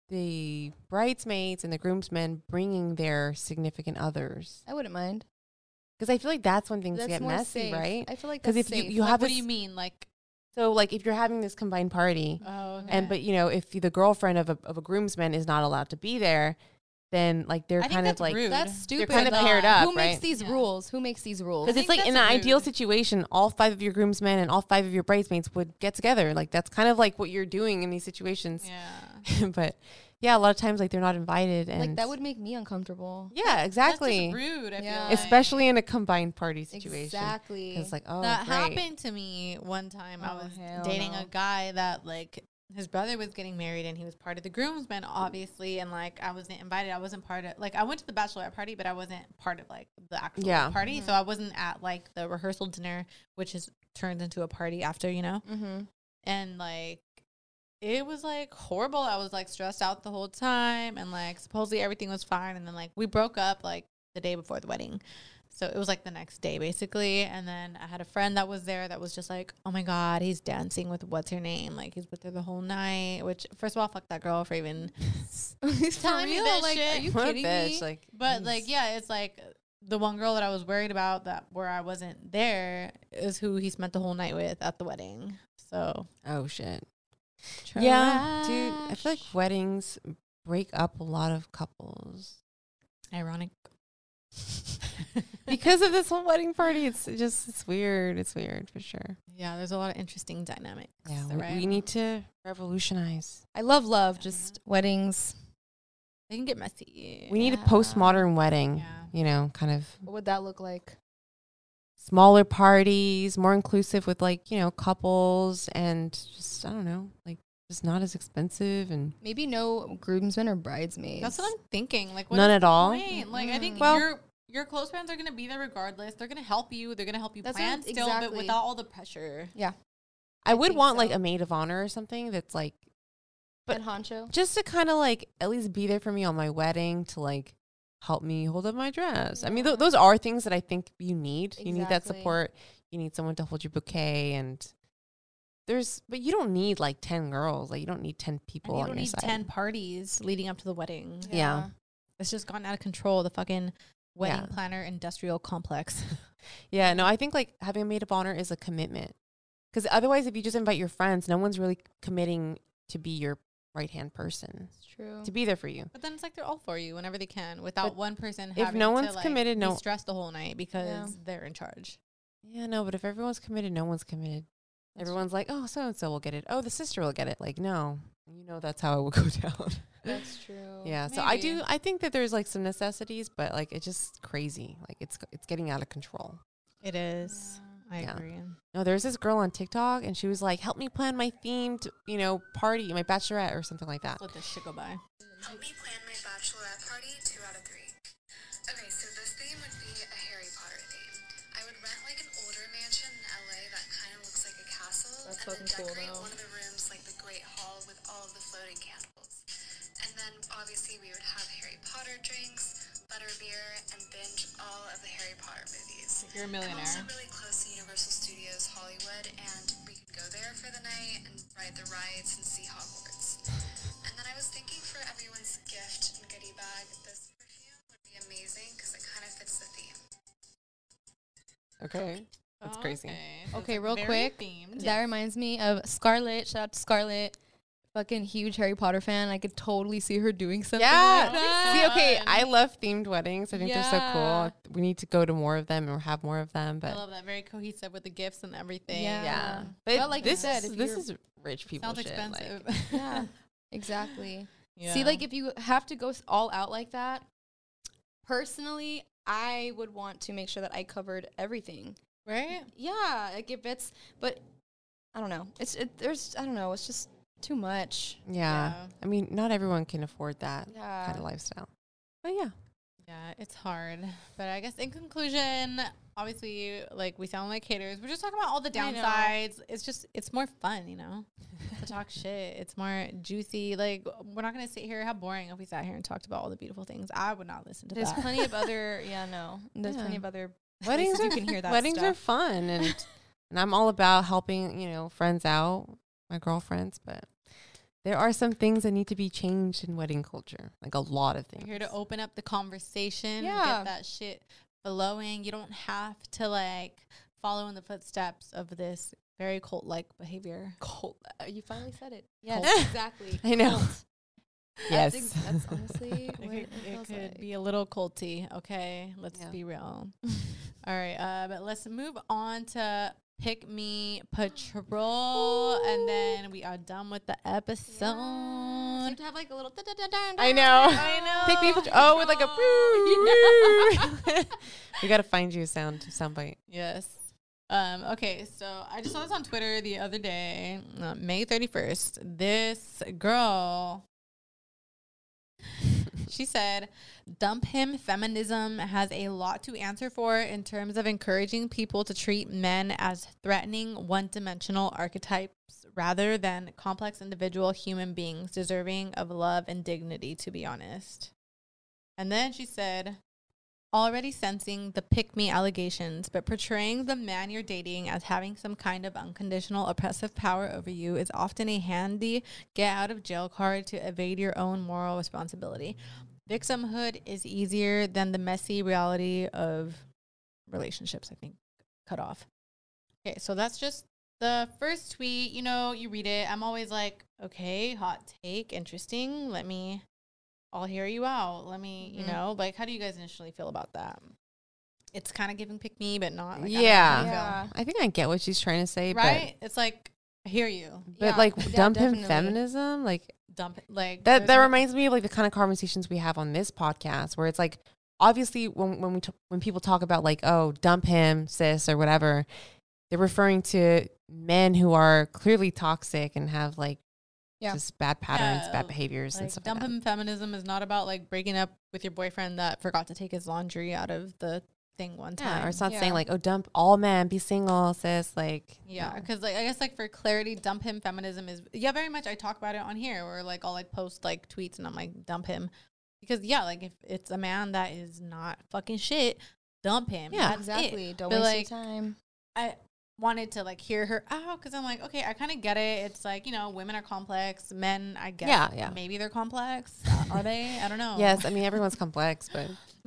the bridesmaids and the groomsmen bringing their significant others? I wouldn't mind. Because I feel like that's when things That's get more messy, safe. right? I feel like because that's if safe. you Like, have what this, do you mean? Like, so like if you're having this combined party, okay. but you know if the girlfriend of a groomsman is not allowed to be there, then like they're I think kind of that's like rude. That's stupid. They're kind of Like, paired up, Who makes right? these rules? Who makes these rules? Because it's think like in that's an ideal rude. situation, all 5 of your groomsmen and all 5 of your bridesmaids would get together. Like that's kind of like what you're doing in these situations. Yeah. But yeah, a lot of times like they're not invited, and like that would make me uncomfortable. yeah, exactly. That's just rude. I Yeah. feel like. Especially in a combined party situation. Exactly. Because like, oh, that great. happened to me one time. I Oh, was hell dating no. a guy that like his brother was getting married and he was part of the groomsmen, obviously, and like I wasn't invited. I wasn't part of like I went to the bachelorette party, but I wasn't part of like the actual party. Mm-hmm. So I wasn't at like the rehearsal dinner, which is turned into a party after, you know. Mm-hmm. And like it was like horrible. I was like stressed out the whole time, and like supposedly everything was fine, and then like we broke up like the day before the wedding. So it was like the next day basically, and then I had a friend that was there that was just like, oh my god, he's dancing with what's her name, like he's with her the whole night. Which first of all, fuck that girl for even telling me real? that Like, shit. are you What a kidding bitch, me? like, But like, yeah, it's like the one girl that I was worried about that where I wasn't there is who he spent the whole night with at the wedding. So Oh shit. Yeah, dude. I feel like trash. weddings break up a lot of couples Ironic. because of this whole wedding party. It's weird. It's weird for sure. Yeah, there's a lot of interesting dynamics. Yeah, right? we need to revolutionize. I love just weddings. They can get messy. We need a postmodern wedding. Yeah. You know, kind of What would that look like? smaller parties, more inclusive with like, you know, couples, and just I don't know, like just not as expensive and Maybe no groomsmen or bridesmaids. That's what I'm thinking. Like, what None is at the all? point? Like, I think Well- your close friends are gonna be there regardless. They're gonna help you. They're gonna help you That's plan what- still, but exactly. without all the pressure. Yeah. I would think want like so. a maid of honor or something that's like But honcho. just to kind of like at least be there for me on my wedding to like help me hold up my dress. I mean, those are things that I think you need. You need that Exactly. support. You need someone to hold your bouquet, and but you don't need like 10 girls. Like you don't need 10 people And you on don't your need side. 10 parties leading up to the wedding. Yeah. It's just gotten out of control. The fucking wedding Yeah. planner industrial complex. Yeah, no, I think like having a maid of honor is a commitment. Because otherwise, if you just invite your friends, no one's really committing to be your right-hand person, It's true. to be there for you. But then it's like they're all for you whenever they can without But one person if having no to one's like, committed, be no- stressed the whole night because Yeah. they're in charge. Yeah, no, but if everyone's committed, no one's committed. Everyone's like, oh, so and so will get it. Oh, the sister will get it. Like, no, you know that's how it will go down. That's true. Yeah. Maybe. So I think that there's like some necessities, but like it's just crazy. Like it's getting out of control. It is. I agree. No, there's this girl on TikTok, and she was like, "Help me plan my themed, party, my bachelorette or something like that." Let this shit go by. Help me plan my bachelorette party 2 out of 3. Okay, so this theme would be a Harry Potter theme. I would rent like an older mansion in LA that kind of looks like a castle. That's and then fucking cool, decorate though. one of the rooms like the Great Hall with all of the floating candles. And then obviously we would have Harry Potter drinks, butterbeer, and binge all of the Harry Potter movies. You're a millionaire. I'm also really close to Universal Studios Hollywood, and we could go there for the night and ride the rides and see Hogwarts. And then I was thinking for everyone's gift and goodie bag, this perfume would be amazing because it kind of fits the theme. Okay. That's crazy. Okay, it's real very quick. themed. That reminds me of Scarlett. Shout out to Scarlett. Fucking huge Harry Potter fan. I could totally see her doing something like that. See, okay, I love themed weddings. I think they're so Yeah. cool. We need to go to more of them or have more of them. But I love that. Very cohesive with the gifts and everything. Yeah. But like this you said, is if this you're- is rich people Sounds shit. expensive. Like, Yeah, exactly. Yeah. See, like if you have to go all out like that, personally, I would want to make sure that I covered everything. Right? Yeah, like if it's, but I don't know. I don't know. It's just too much. yeah. I mean, not everyone can afford that Yeah. kind of lifestyle. But yeah. Yeah, it's hard. But I guess in conclusion, obviously, like we sound like haters. We're just talking about all the I know. downsides. It's more fun, to talk shit. It's more juicy. Like we're not gonna sit here. How boring if we sat here and talked about all the beautiful things. I would not listen to There's that. plenty of other. There's Yeah. plenty of other Weddings places are you can hear that. weddings are stuff. fun and I'm all about helping, friends out, my girlfriends, but there are some things that need to be changed in wedding culture. Like a lot of things. We're here to open up the conversation. Yeah. Get that shit flowing. You don't have to like follow in the footsteps of this very cult-like behavior. Cult. You finally said it. Yes, Cult. exactly. I know. Cult. Yes. That's honestly It what could, it feels like. be a little culty, okay? Let's Yeah. be real. All right, but let's move on to Pick Me Patrol, and then we are done with the episode. Seem to have like a little. I know. I know. Pick me oh with like a We gotta find you a soundbite. Yes. Okay, so I just saw this on Twitter the other day, May 31st. This girl, she said, dump him feminism has a lot to answer for in terms of encouraging people to treat men as threatening one-dimensional archetypes rather than complex individual human beings deserving of love and dignity, to be honest. And then she said, already sensing the pick-me allegations, but portraying the man you're dating as having some kind of unconditional oppressive power over you is often a handy get-out-of-jail card to evade your own moral responsibility. Victimhood is easier than the messy reality of relationships, I think, cut off. Okay, so that's just the first tweet. You read it. I'm always like, okay, hot take, interesting. I'll hear you out. Let me, like, how do you guys initially feel about that? It's kind of giving pick me, but not. Like, Yeah. I think I get what she's trying to say. Right? It's like, I hear you. But dump him feminism, like dump it, like that reminds me of like the kind of conversations we have on this podcast where it's like, obviously when people talk about like, oh, dump him, sis, or whatever, they're referring to men who are clearly toxic and have like just bad patterns, bad behaviors, and stuff like that. Dumping feminism is not about like breaking up with your boyfriend that forgot to take his laundry out of the thing one time. Or it's not saying like, oh, dump all men, be single, sis. Like, yeah, because like I guess like for clarity, dump him feminism is very much. I talk about it on here, or like I'll like post like tweets and I'm like dump him, because like if it's a man that is not fucking shit, dump him. Yeah, That's exactly. it. Don't But, waste your time. I wanted to like hear her out because I'm like, okay, I kind of get it. It's like, women are complex. Men, I guess, maybe they're complex. Are they? I don't know. Yes, I mean everyone's complex, but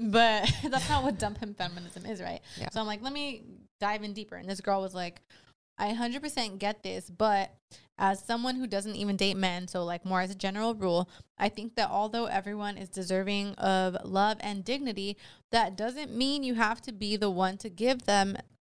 that's not what dump him feminism is, right? Yeah. So I'm like, let me dive in deeper. And this girl was like, I 100% get this, but as someone who doesn't even date men, so like more as a general rule, I think that although everyone is deserving of love and dignity, that doesn't mean you have to be the one to give them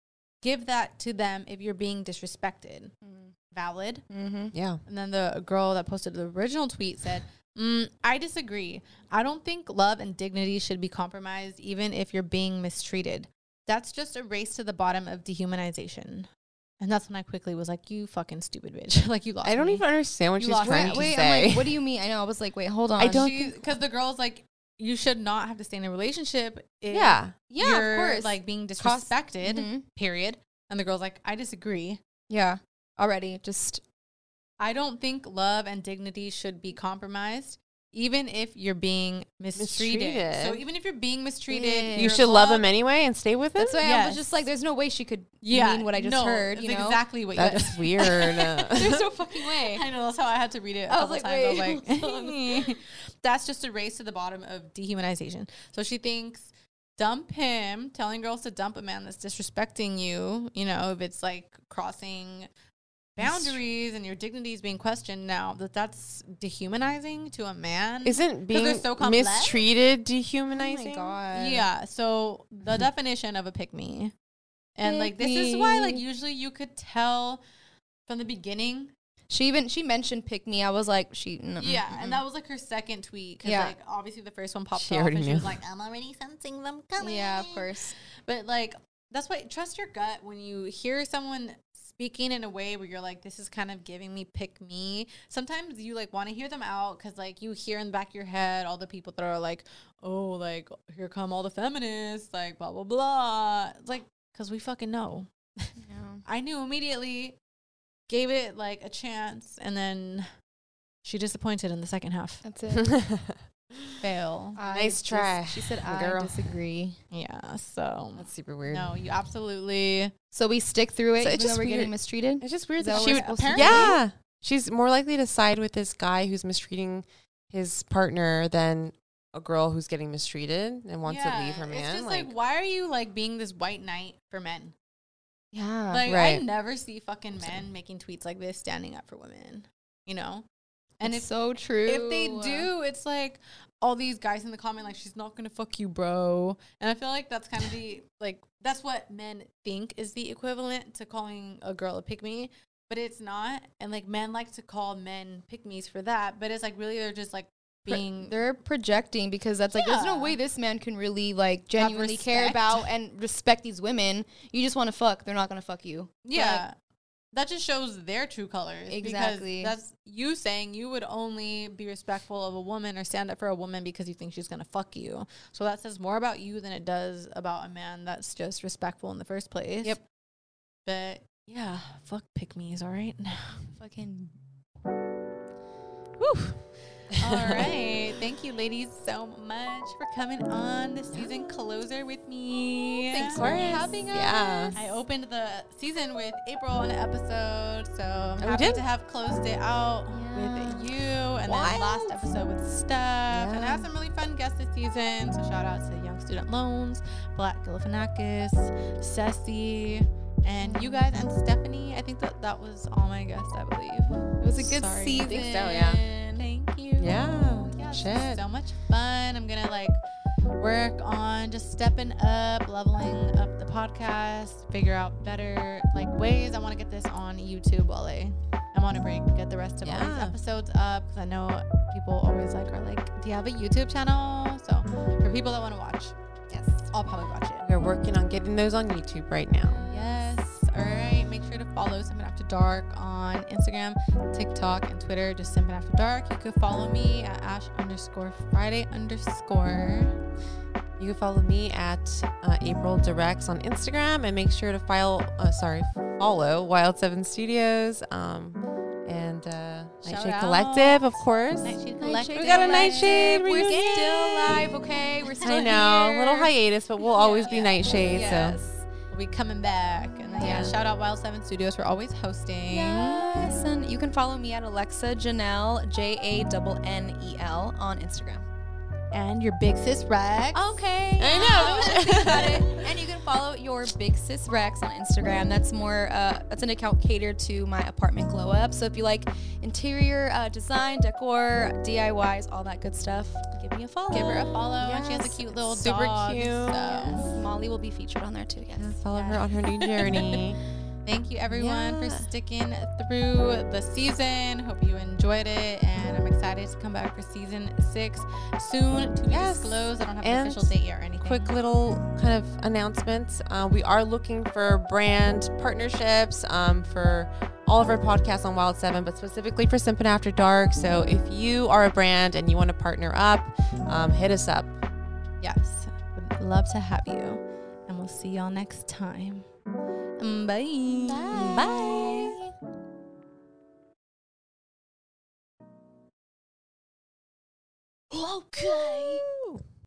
give that to them if you're being disrespected. Valid. Yeah. And then the girl that posted the original tweet said, I disagree. I don't think love and dignity should be compromised even if you're being mistreated. That's just a race to the bottom of dehumanization. And that's when I quickly was like, you fucking stupid bitch. Like, you lost me. I don't even understand what she's trying to wait, say. I'm like, what do you mean? I know. I was like, wait, hold on. I don't because the girl's like, you should not have to stay in a relationship if Yeah, you're, of course. like, being disrespected, period. And the girl's like, I disagree. Yeah, already. Just, I don't think love and dignity should be compromised, even if you're being mistreated. So even if you're being mistreated, you should love him anyway and stay with him. that's why I was just like, there's no way she could mean what I just heard. That's You know? exactly what That's you weird. There's no fucking way. I know, that's how I had to read it a couple times. I was like, that's just a race to the bottom of dehumanization. So she thinks, dump him, telling girls to dump a man that's disrespecting you, you know, if it's like crossing boundaries and your dignity is being questioned now, that's dehumanizing to a man. Isn't being so complex. mistreated dehumanizing? Oh my God. Yeah, so the definition of a pick-me. And like this is why like usually you could tell from the beginning. She mentioned pick me. I was like, and that was like her second tweet. Cause like obviously the first one popped She off already and she knew. was like, I'm already sensing them coming. Yeah, of course. But like, that's why trust your gut when you hear someone speaking in a way where you're like, this is kind of giving me pick me. Sometimes you like want to hear them out because like you hear in the back of your head all the people that are like, oh, like here come all the feminists, like blah, blah, blah. It's like, because we fucking know. Yeah. I knew immediately, gave it like a chance, and then she disappointed in the second half. That's it. Fail. Nice try. She said, girl. I disagree. Yeah, so That's super weird. no, you absolutely. So we stick through it So even it's though just we're weird. getting mistreated? It's just weird Is that that she what would. we're supposed to do? Yeah, she's more likely to side with this guy who's mistreating his partner than a girl who's getting mistreated and wants to leave her man. It's just like, why are you like being this white knight for men? Yeah. Like Right. I never see fucking men making tweets like this standing up for women, you know? And it's so true. If they do, it's like all these guys in the comment like, she's not gonna fuck you, bro. And I feel like that's kind of the like that's what men think is the equivalent to calling a girl a pick-me, but it's not. And like men like to call men pick-me's for that, but it's like really they're just like being they're projecting because that's like there's no way this man can really like genuinely care respect. about and respect these women. You just want to fuck. They're not gonna fuck you. yeah. Like, that just shows their true colors. Exactly. Because that's you saying you would only be respectful of a woman or stand up for a woman because you think she's going to fuck you. So that says more about you than it does about a man that's just respectful in the first place. Yep. But yeah, fuck pick-me's, all right? fucking. Whew. All right. Thank you, ladies, so much for coming on the season closer with me. Thanks for having us. Yeah. I opened the season with April on an episode, so I'm we happy did? to have closed it out with you, and then last episode with Steph. And I had some really fun guests this season, so shout out to Young Student Loans, Black Galifianakis, Ceci, and you guys, and Stephanie. I think that was all my guests, I believe. It was a good season. I think so, yeah. Thank you. Yeah. This Shit. is so much fun. I'm gonna like work on just stepping up, leveling up the podcast, figure out better like ways I want to get this on YouTube while I'm on a break, get the rest of all these episodes up, because I know people always like are like, do you have a YouTube channel? So for people that want to watch, yes, I'll probably watch it. We're working on getting those on YouTube right now. Yes. All right. Make sure to follow Simpin' After Dark on Instagram, TikTok, and Twitter. Just Simpin' After Dark. You could follow me at Ash_Friday_. You can follow me at April Directs on Instagram, and make sure to follow Wild 7 Studios and Nightshade Collective, of course. Nightshade Collective. We got a Nightshade. We're reunion. still live, okay? We're still I know, here. little hiatus, but we'll always be Nightshade. Yes. So We'll be coming back. And then, shout out Wild 7 Studios for always hosting. Yes, and you can follow me at Alexa Janelle, JANNEL on Instagram. And your big sis Rex. Okay. I know. Think about it. And you can follow your Big Sis Rex on Instagram. That's more, that's an account catered to my apartment glow up. So if you like interior design, decor, DIYs, all that good stuff, give me a follow. Give her a follow. And she has a cute little Super dog. cute. Yes. Molly will be featured on there too. Yes. Follow her on her new journey. Thank you, everyone, for sticking through the season. Hope you enjoyed it, and I'm excited to come back for season 6 soon to be disclosed. I don't have an official date yet or anything. Quick little kind of announcements. We are looking for brand partnerships for all of our podcasts on Wild 7, but specifically for Simpin' After Dark. So if you are a brand and you want to partner up, hit us up. Yes, would love to have you, and we'll see y'all next time. Bye. Bye. Okay.